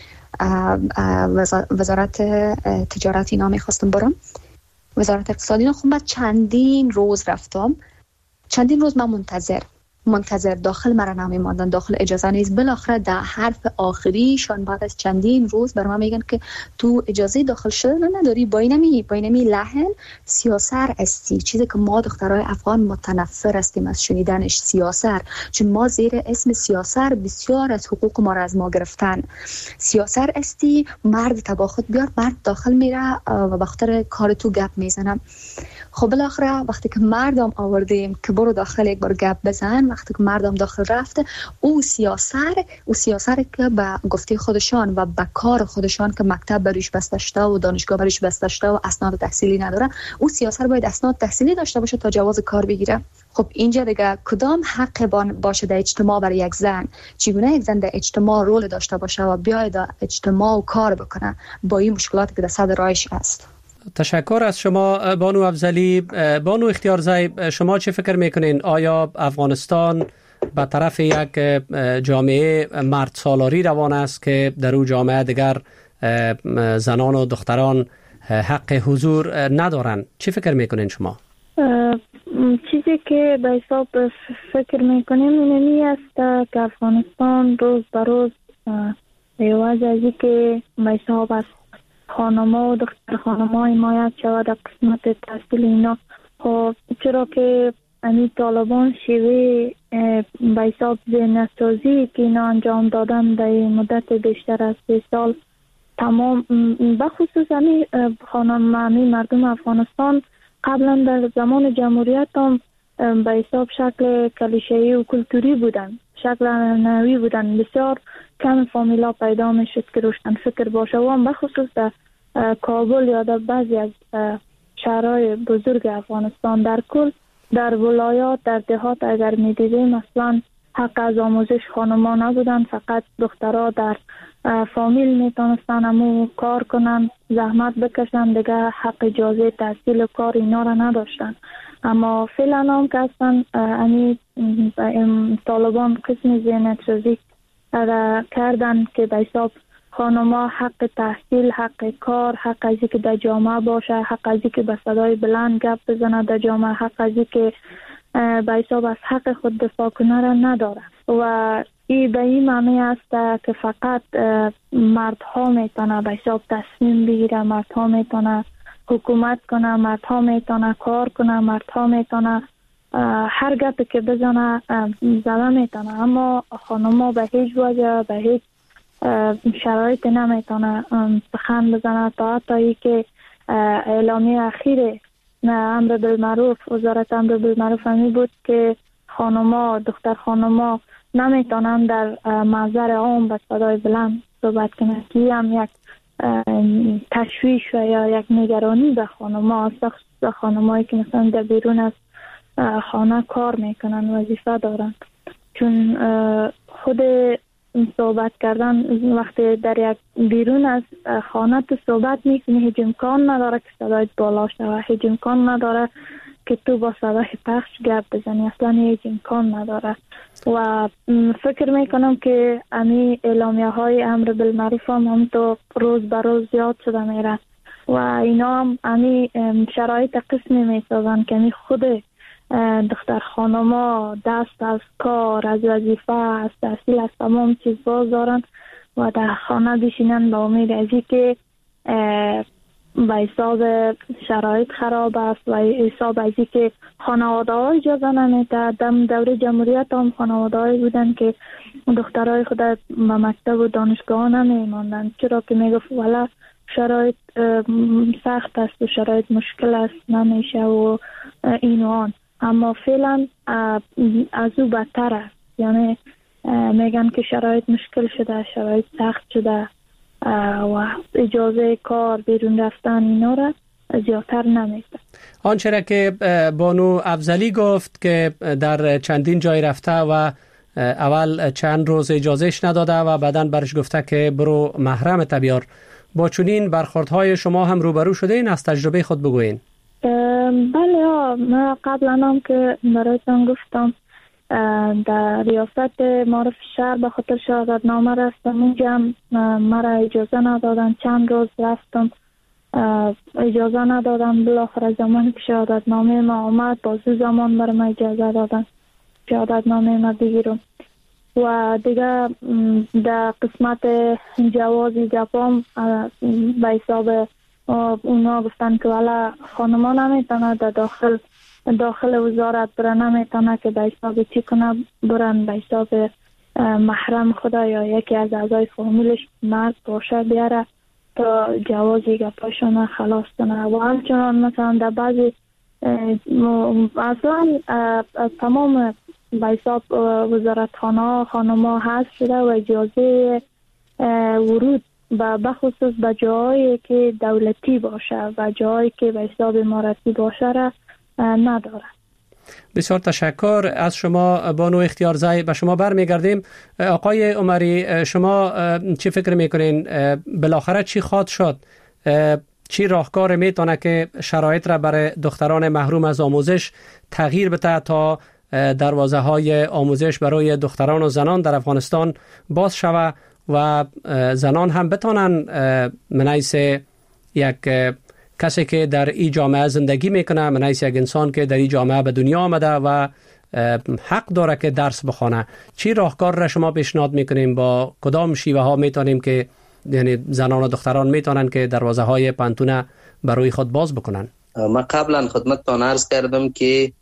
وزارت تجارت اینا میخواستم برم، وزارت اقتصادی اینا. خب بعد چندین روز رفتم، چندین روز من منتظر منتظر داخل مرا نمیماندن، داخل اجازه نیست. بالاخره در حرف آخریشان بعد از چندین روز بر من میگن که تو اجازه داخل شدن نداری، با اینمی با اینمی لحن سیاسر استی، چیزی که ما دخترای افغان متنفر هستیم از شنیدنش، سیاسر، چون ما زیر اسم سیاسر بسیار از حقوق ما را از ما گرفتن. سیاسر استی، مرد تبا خود بیار، مرد داخل میره و بخاطر کار تو گپ میزنم. خب بالاخره وقتی که مردم آوردیم که برو داخل یک بار گپ بزن، وقتی که مردم داخل رفته، او سیاسر او سیاسر که به گفته خودشان و به کار خودشان که مکتب بریش بسته شده و دانشگاه بریش بسته شده و اسناد تحصیلی نداره، او سیاسر باید اسناد تحصیلی داشته باشه تا جواز کار بگیره. خب اینجا دیگه کدام حق باشه در اجتماع برای یک زن؟ چگونه یک زن در اجتماع رول داشته باشه و بیاید در اجتماع و کار بکنه با این مشکلاتی که در صدر راهش است؟ تشکر از شما بانو افضلی. بانو اختیارزی، شما چه فکر میکنین؟ آیا افغانستان به طرف یک جامعه مرد سالاری روان است که در اون جامعه دیگر زنان و دختران حق حضور ندارن؟ چه فکر میکنین شما؟ چیزی که به حساب فکر میکنیم اینمی است که افغانستان روز به روز عوض از این که به حساب است خانما و دختر خانما حمایت شود در قسمت تحصیل اینا. خب چرا که امی طالبان شیوه به حساب ذهن‌سازی که اینا انجام دادن در مدت بیشتر از سه سال تمام، بخصوص امی خانم امی مردم افغانستان قبلا در زمان جمهوریت هم به حساب شکل کلیشه‌ای و کلتوری بودن، شکل نوی بودن. بسیار کم فامیلا پیدا می شد که روشن فکر باشه و هم بخصوص در کابل یا در بعضی از شهرهای بزرگ افغانستان. در کل در ولایات در دهات اگر می دیدیم اصلا حق از آموزش خانما نبودن، فقط دخترها در فامیل می تونستن امو کار کنن، زحمت بکشن، دیگه حق اجازه تحصیل و کار اینا را نداشتن. اما فعلا هم که اصلا امی طالبان قسم ذهن‌سازی کردن که به حساب خانما حق تحصیل، حق کار، حق از که در جامعه باشه، حق از که به صدای بلند گپ بزنه در جامعه، حق از که به حساب از حق خود دفاع کنه را نداره. و این به این معنی است که فقط مردها میتونه به حساب تصمیم بگیره، مردها میتونه حکومت کنه، مردها میتونه کار کنه، مردها میتونه هر گپی که بزنه زده میتونه. اما خانما به هیچ وجه به هیچ شرایط نمیتونه سخن بزنه تا حتی ای که اعلامیه اخیر امر بالمعروف وزارت امر بالمعروف همی بود که خانما دختر خانما نمیتونن در محضر عام به صدای بلند صحبت کنند، که هم یک تشویش و یا یک نگرانی به خانما است، خصوصا خانمایی که مثلا در بیرون از خانه کار میکنن، وظیفه دارن. چون خود صحبت کردن وقتی در یک بیرون از خانه تو صحبت میکنی، هیچ امکان نداره که صدایت بالا شود، هیچ امکان نداره که تو با صدای پخش گپ بزنی، اصلا هیچ امکان نداره. و فکر میکنم که امی اعلامیه های امر بالمعروف هم هم تو روز به روز زیاد شده میره و اینا هم امی شرایط قسمی میسازن که امی خود دختر خانما دست از کار، از وظیفه، از تحصیل، از تمام چیز باز دارن و در خانه بشینن با امید از که به حساب شرایط خراب است و حساب از که خانواده ها اجازه نمیده. دم دوره جمهوریت هم خانواده هایی بودن که دخترای خود به مکتب و دانشگاه نمیماندن، چرا که میگفت والا شرایط سخت است و شرایط مشکل است نمیشه و این و آن. اما فعلا از او بدتر است، یعنی میگن که شرایط مشکل شده، شرایط سخت شده و اجازه کار بیرون رفتن اینا را زیادتر نمیده. آنچه را که بانو افضلی گفت که در چندین جای رفته و اول چند روز اجازهش نداده و بعداً برش گفته که برو محرم بیار، با چنین برخوردهای شما هم روبرو شده این؟ از تجربه خود بگوین. بله ها، من قبلا هم که برایتان گفتم در ریاست معارف شهر به خاطر شهادت نامه رفتم، اونجا مرا اجازه ندادن، چند روز رفتم اجازه ندادن، بالاخره زمانی که شهادت نامه ما آمد بازو زمان برای ما اجازه دادن شهادت نامه ما بگیرم. و دیگه در قسمت جوازی گپام به حساب اونا گفتن که والا خانمان نمیتونه در داخل داخل وزارت برن، نمیتونه که به حساب چی کنه برن به حساب محرم خدا یا یکی از اعضای فامیلش مرد باشه بیاره تا جوازی گپاشون خلاص کنه. و همچنان مثلا در بعضی اصلا تمام به حساب وزارتخانه خانما هست شده و اجازه ورود و بخصوص به جایی که دولتی باشه و جایی که به حساب امارتی باشه را نداره. بسیار تشکر از شما بانو اختیارزی. به شما برمیگردیم. آقای عمری، شما چی فکر میکنین بالاخره چی خواهد شد؟ چی راهکار میتونه که شرایط را برای دختران محروم از آموزش تغییر بده تا دروازه های آموزش برای دختران و زنان در افغانستان باز شود و زنان هم بتونن من حیث یک کسی که در این جامعه زندگی میکنه، من حیث یک انسان که در این جامعه به دنیا آمده و حق داره که درس بخونه، چی راهکار را شما پیشنهاد میکنیم؟ با کدام شیوه ها میتونیم که یعنی زنان و دختران میتونن که دروازه های پانتون برای خود باز بکنن؟ من قبلا خدمتتان عرض کردم که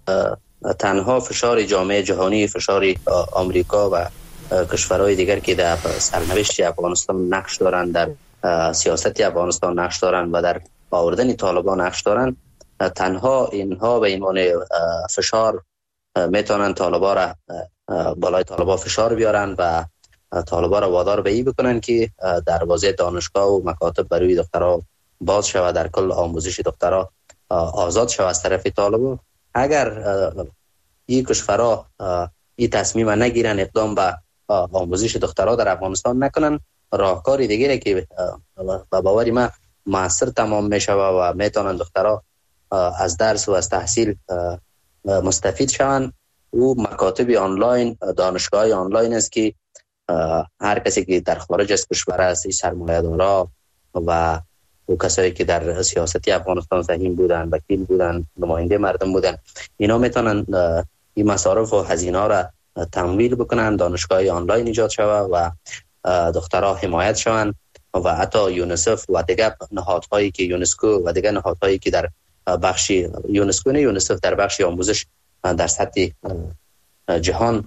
تنها فشار جامعه جهانی، فشار آمریکا و کشورهای دیگر که در سرنوشت افغانستان نقش دارند، در سیاست افغانستان نقش دارند و در آوردن طالبان نقش دارند، تنها اینها به عنوان فشار میتونن طالبان را بالای طالبان فشار بیارن و طالبان را وادار به این بکنن که دروازه دانشگاه و مکاتب برای دخترها باز شود، در کل آموزش دخترها آزاد شود از طرف طالبان. اگر این کشورها این تصمیم نگیرن، اقدام به آموزش دخترها در افغانستان نکنن، راهکاری دیگری که با باوری من موثر تمام می شود و میتونن دخترها از درس و از تحصیل مستفید شوند، او مکاتب آنلاین، دانشگاه آنلاین است که هر کسی که در خارج از کشور است، سرمایه‌دارا و و کسایی که در سیاستی افغانستان سهیم بودن، وکیل بودن، نماینده مردم بودن، اینا میتونن این مصارف و هزینه را تمویل بکنن، دانشگاه آنلاین ایجاد شود و دخترها حمایت شوند و حتی یونیسف و دیگر نهادهایی که یونسکو و دیگر نهادهایی که در بخش یونسکو نه یونیسف در بخش آموزش در سطح جهان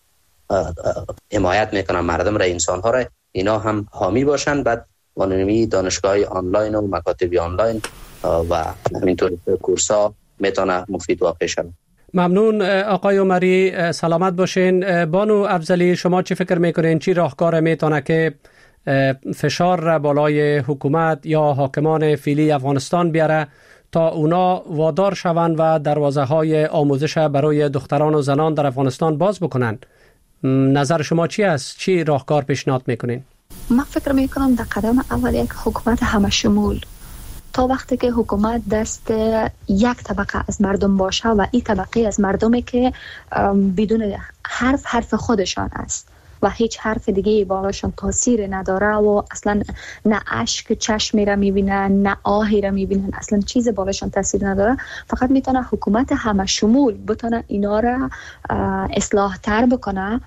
حمایت میکنن مردم را، انسان ها را، اینا هم حامی باشن. بعد قانونی دانشگاه آنلاین و مکاتب آنلاین و همینطور کورس ها میتونه مفید واقع شود. ممنون آقای عمری، سلامت باشین. بانو افضلی، شما چی فکر میکنین چی راهکار میتونه که فشار را بالای حکومت یا حاکمان فعلی افغانستان بیاره تا اونا وادار شوند و دروازه های آموزش برای دختران و زنان در افغانستان باز بکنن؟ نظر شما چی است؟ چی راهکار پیشنهاد میکنین؟ من فکر میکنم در قدم اول یک حکومت همه شمول، تا وقتی که حکومت دست یک طبقه از مردم باشه و این طبقه از مردمی که بدون حرف حرف خودشان است و هیچ حرف دیگه بالاشان تاثیر نداره و اصلا نه اشک چشمی را میبینن نه آهی را میبینن، اصلا چیز بالاشان تاثیر نداره، فقط میتونه حکومت همه شمول بتونه اینا را اصلاح تر بکنه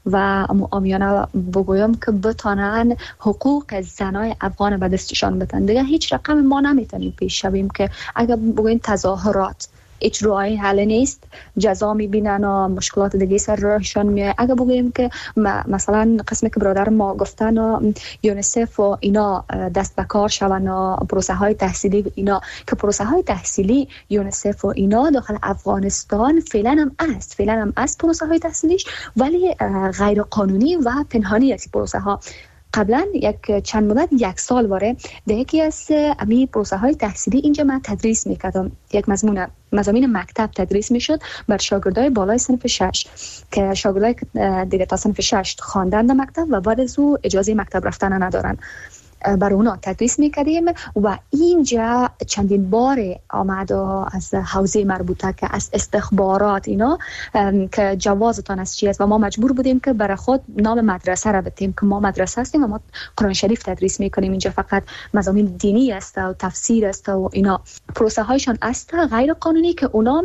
و آمیانه بگویم که بتانن حقوق زنای افغان به دستشان بدن. دیگه هیچ رقم ما نمیتونیم پیش شویم که اگر بگویم تظاهرات هیچ راهی حل نیست، جزا میبینن و مشکلات دیگه سر راهشان میاد. اگر بگویم که مثلا قسمی که برادر ما گفتن یونیسف و اینا دست به کار شون و پروسه های تحصیلی اینا، که پروسه های تحصیلی یونیسف و اینا داخل افغانستان فعلا هم است فعلا هم است پروسه های تحصیلیش، ولی غیر قانونی و پنهانی است پروسه ها. قبلا یک چند مدت یک سال واره در یکی از امی پروسه های تحصیلی اینجا من تدریس میکردم، یک مضمون مضامین مکتب تدریس میشد بر شاگردای بالای صنف شش که شاگردای دیگه تا صنف شش خواندن در مکتب و بعد از او اجازه مکتب رفتن ندارن، بر اونا تدریس میکردیم و اینجا چندین بار آمد از حوزه مربوطه که از استخبارات اینا که جوازتان از چی است و ما مجبور بودیم که برای خود نام مدرسه را بتیم که ما مدرسه هستیم و ما قرآن شریف تدریس میکنیم. اینجا فقط مضامین دینی است و تفسیر است و اینا پروسه هایشان است غیر قانونی که اونام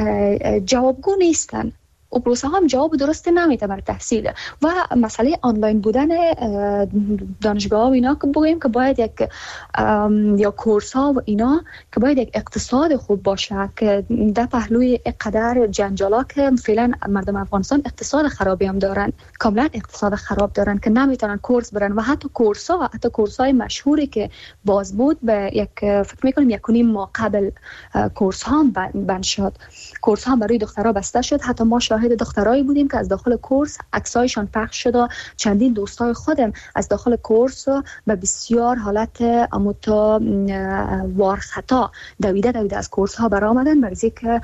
جوابگو نیستن و پروسه هم جواب درست نمیده بر تحصیل. و مسئله آنلاین بودن دانشگاه و اینا که بگویم که باید یک یا کورس ها و اینا که باید یک اقتصاد خوب باشه که در پهلوی اقدر جنجالا که فعلا مردم افغانستان اقتصاد خرابی هم دارن، کاملا اقتصاد خراب دارن که نمیتونن کورس برن و حتی کورس ها حتی کورس های مشهوری که باز بود به یک فکر میکنیم یک و نیم ماه قبل کورس ها بند شد، کورس ها برای دخترها بسته شد. حتی ما شاهد دخترایی بودیم که از داخل کورس عکسایشان پخش شد و چندین دوستای خودم از داخل کورس به بسیار حالت اموتا وار خطا دویده دویده از کورس ها برآمدن، برای که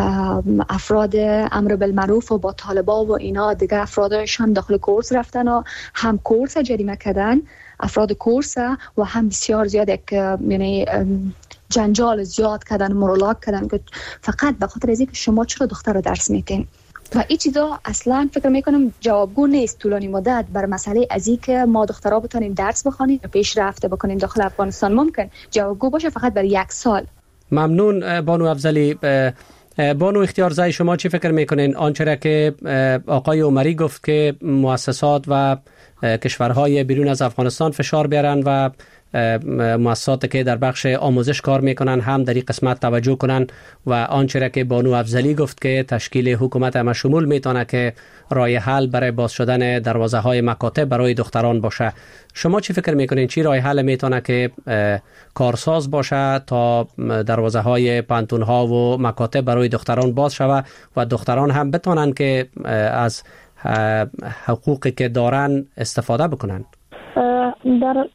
افراد امر بالمعروف و با طالبا و اینا دیگه افرادشان داخل کورس رفتن و هم کورس جریمه کردن افراد کورس و هم بسیار زیاد یک یعنی جنجال زیاد کردن، مورولاک کردن که فقط به خاطر از اینکه شما چرا دختر رو درس میکنین و این چیزا اصلا فکر میکنم جوابگو نیست طولانی مدت بر مسئله از اینکه ما دخترها بتونیم درس بخونیم و پیشرفت بکنیم داخل افغانستان. ممکن جوابگو باشه فقط برای یک سال. ممنون بانو افضلی. بانو اختیارزای شما چی فکر میکنین آنچه که آقای عمری گفت که مؤسسات و کشورهای بیرون از افغانستان فشار بیارن و مؤسساتی که در بخش آموزش کار میکنن هم در این قسمت توجه کنن و آنچه که بانو افضلی گفت که تشکیل حکومت همشمول میتونه که راه حل برای باز شدن دروازه های مکاتب برای دختران باشه، شما چی فکر میکنین چی راه حل میتونه که کارساز باشه تا دروازه های پانتون ها و مکاتب برای دختران باز شوه و دختران هم بتونن که از حقوقی که دارن استفاده بکنن؟ در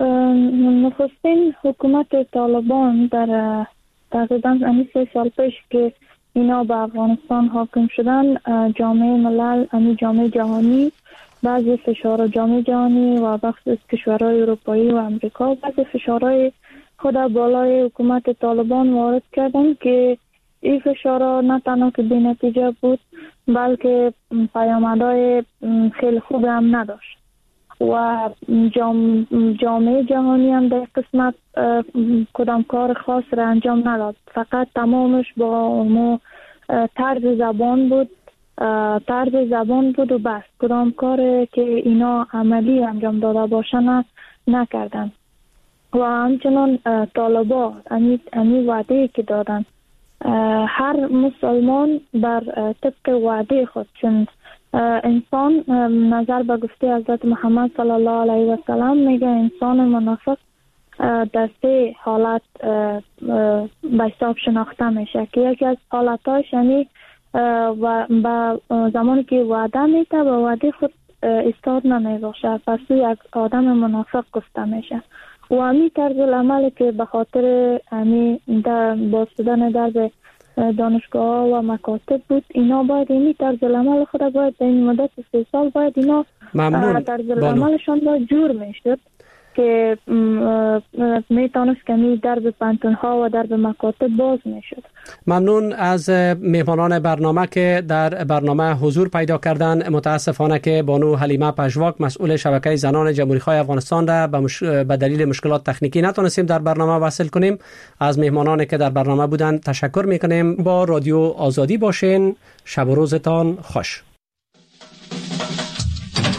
نخستین حکومت طالبان در تقریبا سه سال پیش که اینا به افغانستان حاکم شدن، جامعه ملل امی جامعه جهانی بعضی فشار جامعه جهانی و بخش از کشورهای اروپایی و امریکا بعضی فشارهای خود بالای حکومت طالبان وارد کردن که این فشارها نه تنها که بی نتیجه بود بلکه پیامدهای خیلی خوب هم نداشت و جام جامعه جهانی هم در قسمت کدام کار خاص را انجام نداد، فقط تمامش با ما طرز زبان بود طرز زبان بود و بس، کدام کار که اینا عملی انجام داده باشن نکردن. و همچنان طالبا امی وعده که دادن هر مسلمان بر طبق وعده خود، چون انسان نظر به گفته حضرت محمد صلی الله علیه و سلم میگه انسان منافق در سه حالت به حساب شناخته میشه که یکی از حالتاش یعنی و با زمانی که وعده میده با وعده خود استاد نمیباشه، پس یک آدم منافق گفته میشه. و همی طرز العمل که به خاطر همی باز شدن در دانشگاه و مکاتب بود، اینا باید اینی طرز العمل خود باید در این مدت سه سال باید اینا طرز العملشان باید جور میشد که میتونست کمی درب پانتون ها و درب مکاتب باز میشد. ممنون از مهمانان برنامه که در برنامه حضور پیدا کردن. متاسفانه که بانو حلیمه پژواک مسئول شبکه زنان جمهوری خواه افغانستان را به مش... دلیل مشکلات تکنیکی نتونستیم در برنامه وصل کنیم. از مهمانانی که در برنامه بودن تشکر میکنیم. با رادیو آزادی باشین. شب و روزتان خوش.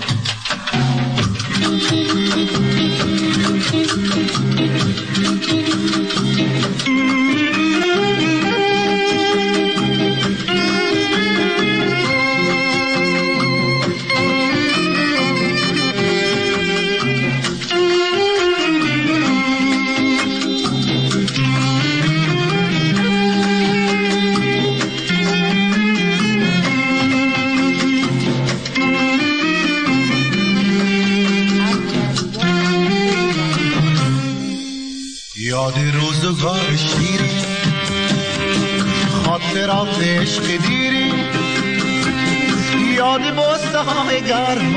یاد روزگار شیرین خاطرات عشق دیری یاد بوسه های گرم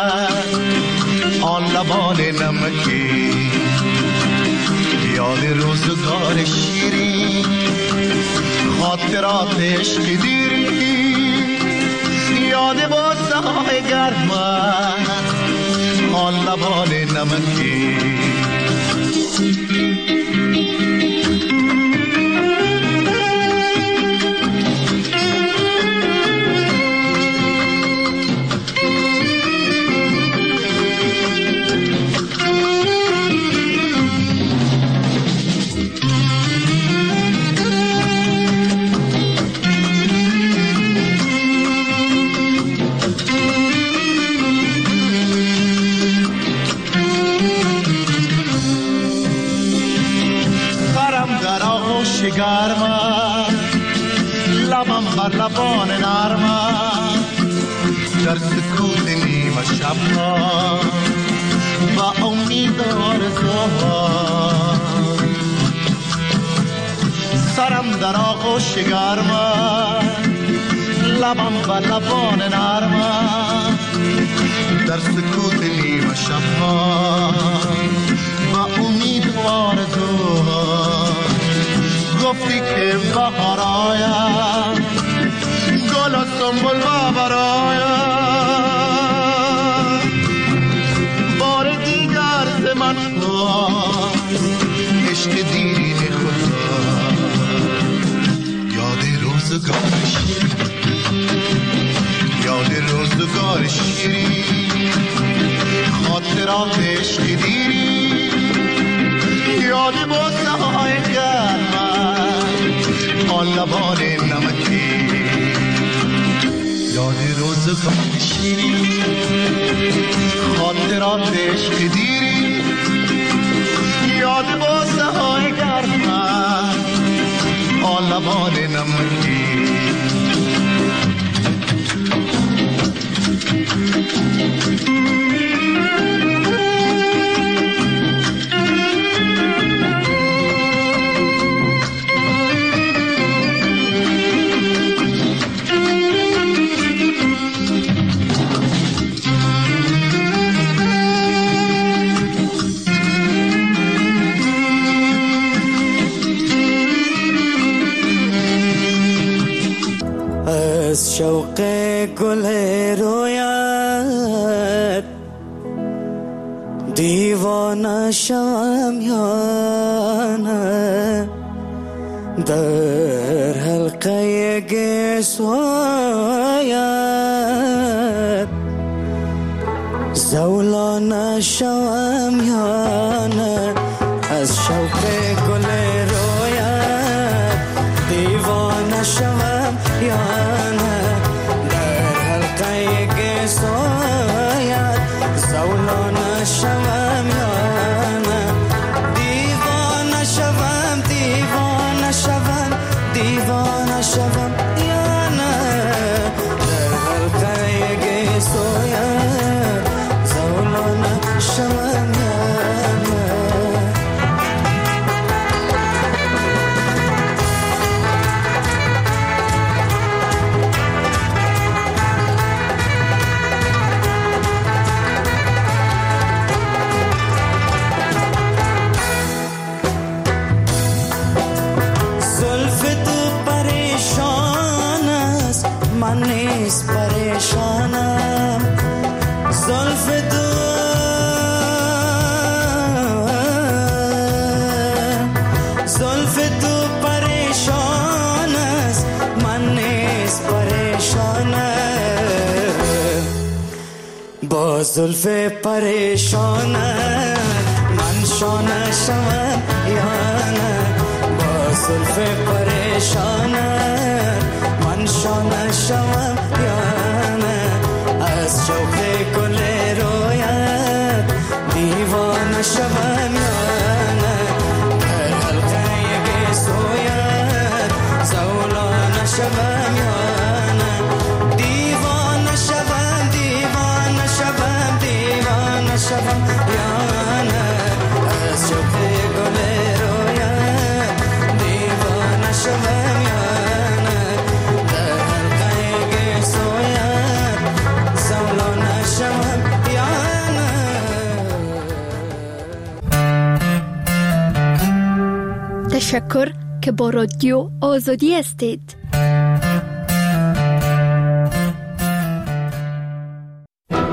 آن لبان نمکی یاد روزگار شیرین خاطرات عشق دیری یاد بوسه های گرم آن لبان نمکی گرما لبم بر لبان نرما در سکوت نیمه شبها با امید آرزوها سرم در آغوش گرما لبم بر لبان نرما در سکوت نیمه شبها با امید آرزوها گفتی که بهار آید گل و سنبل و برآید بار دیگر ز من خواست عشق دیرین خدا یاد روزگار شیرین یاد روزگار شیرین خاطرات عشق دیرین یاد بوسه های گرم آن لبان نمکی یاد روزگار شیرین خاطرات عشق دیری یاد بوسه های گرم آن لبان نمکی از شوق گل رویت دیوانه شوم یا نه در حلقه گسویت زولانه شوم یا نه از شوق گل رویت دیوانه شوم یا نه در حلقه گسویت زولانه شوم یا نه دیوانه شوم دیوانه شوم دیوانه شوم یا نه در حلقه گسویت زولانه شوم یا نه با زلف پریشانت من شانه شوم یا نه، با زلف پریشانت من شانه شوم یا نه، از شوق گل رویت دیوانه شوم یا نه، در حلقه گیسویت زولانه شوم یا نه، دیوانه شوم دیوانه شوم دیوانه شوم یا نه، از شوق گل رویت دیوانه شوم یا نه، در حلقه گیسویت زولانه شوم یا نه. تشکر که با رادیو آزادی هستید.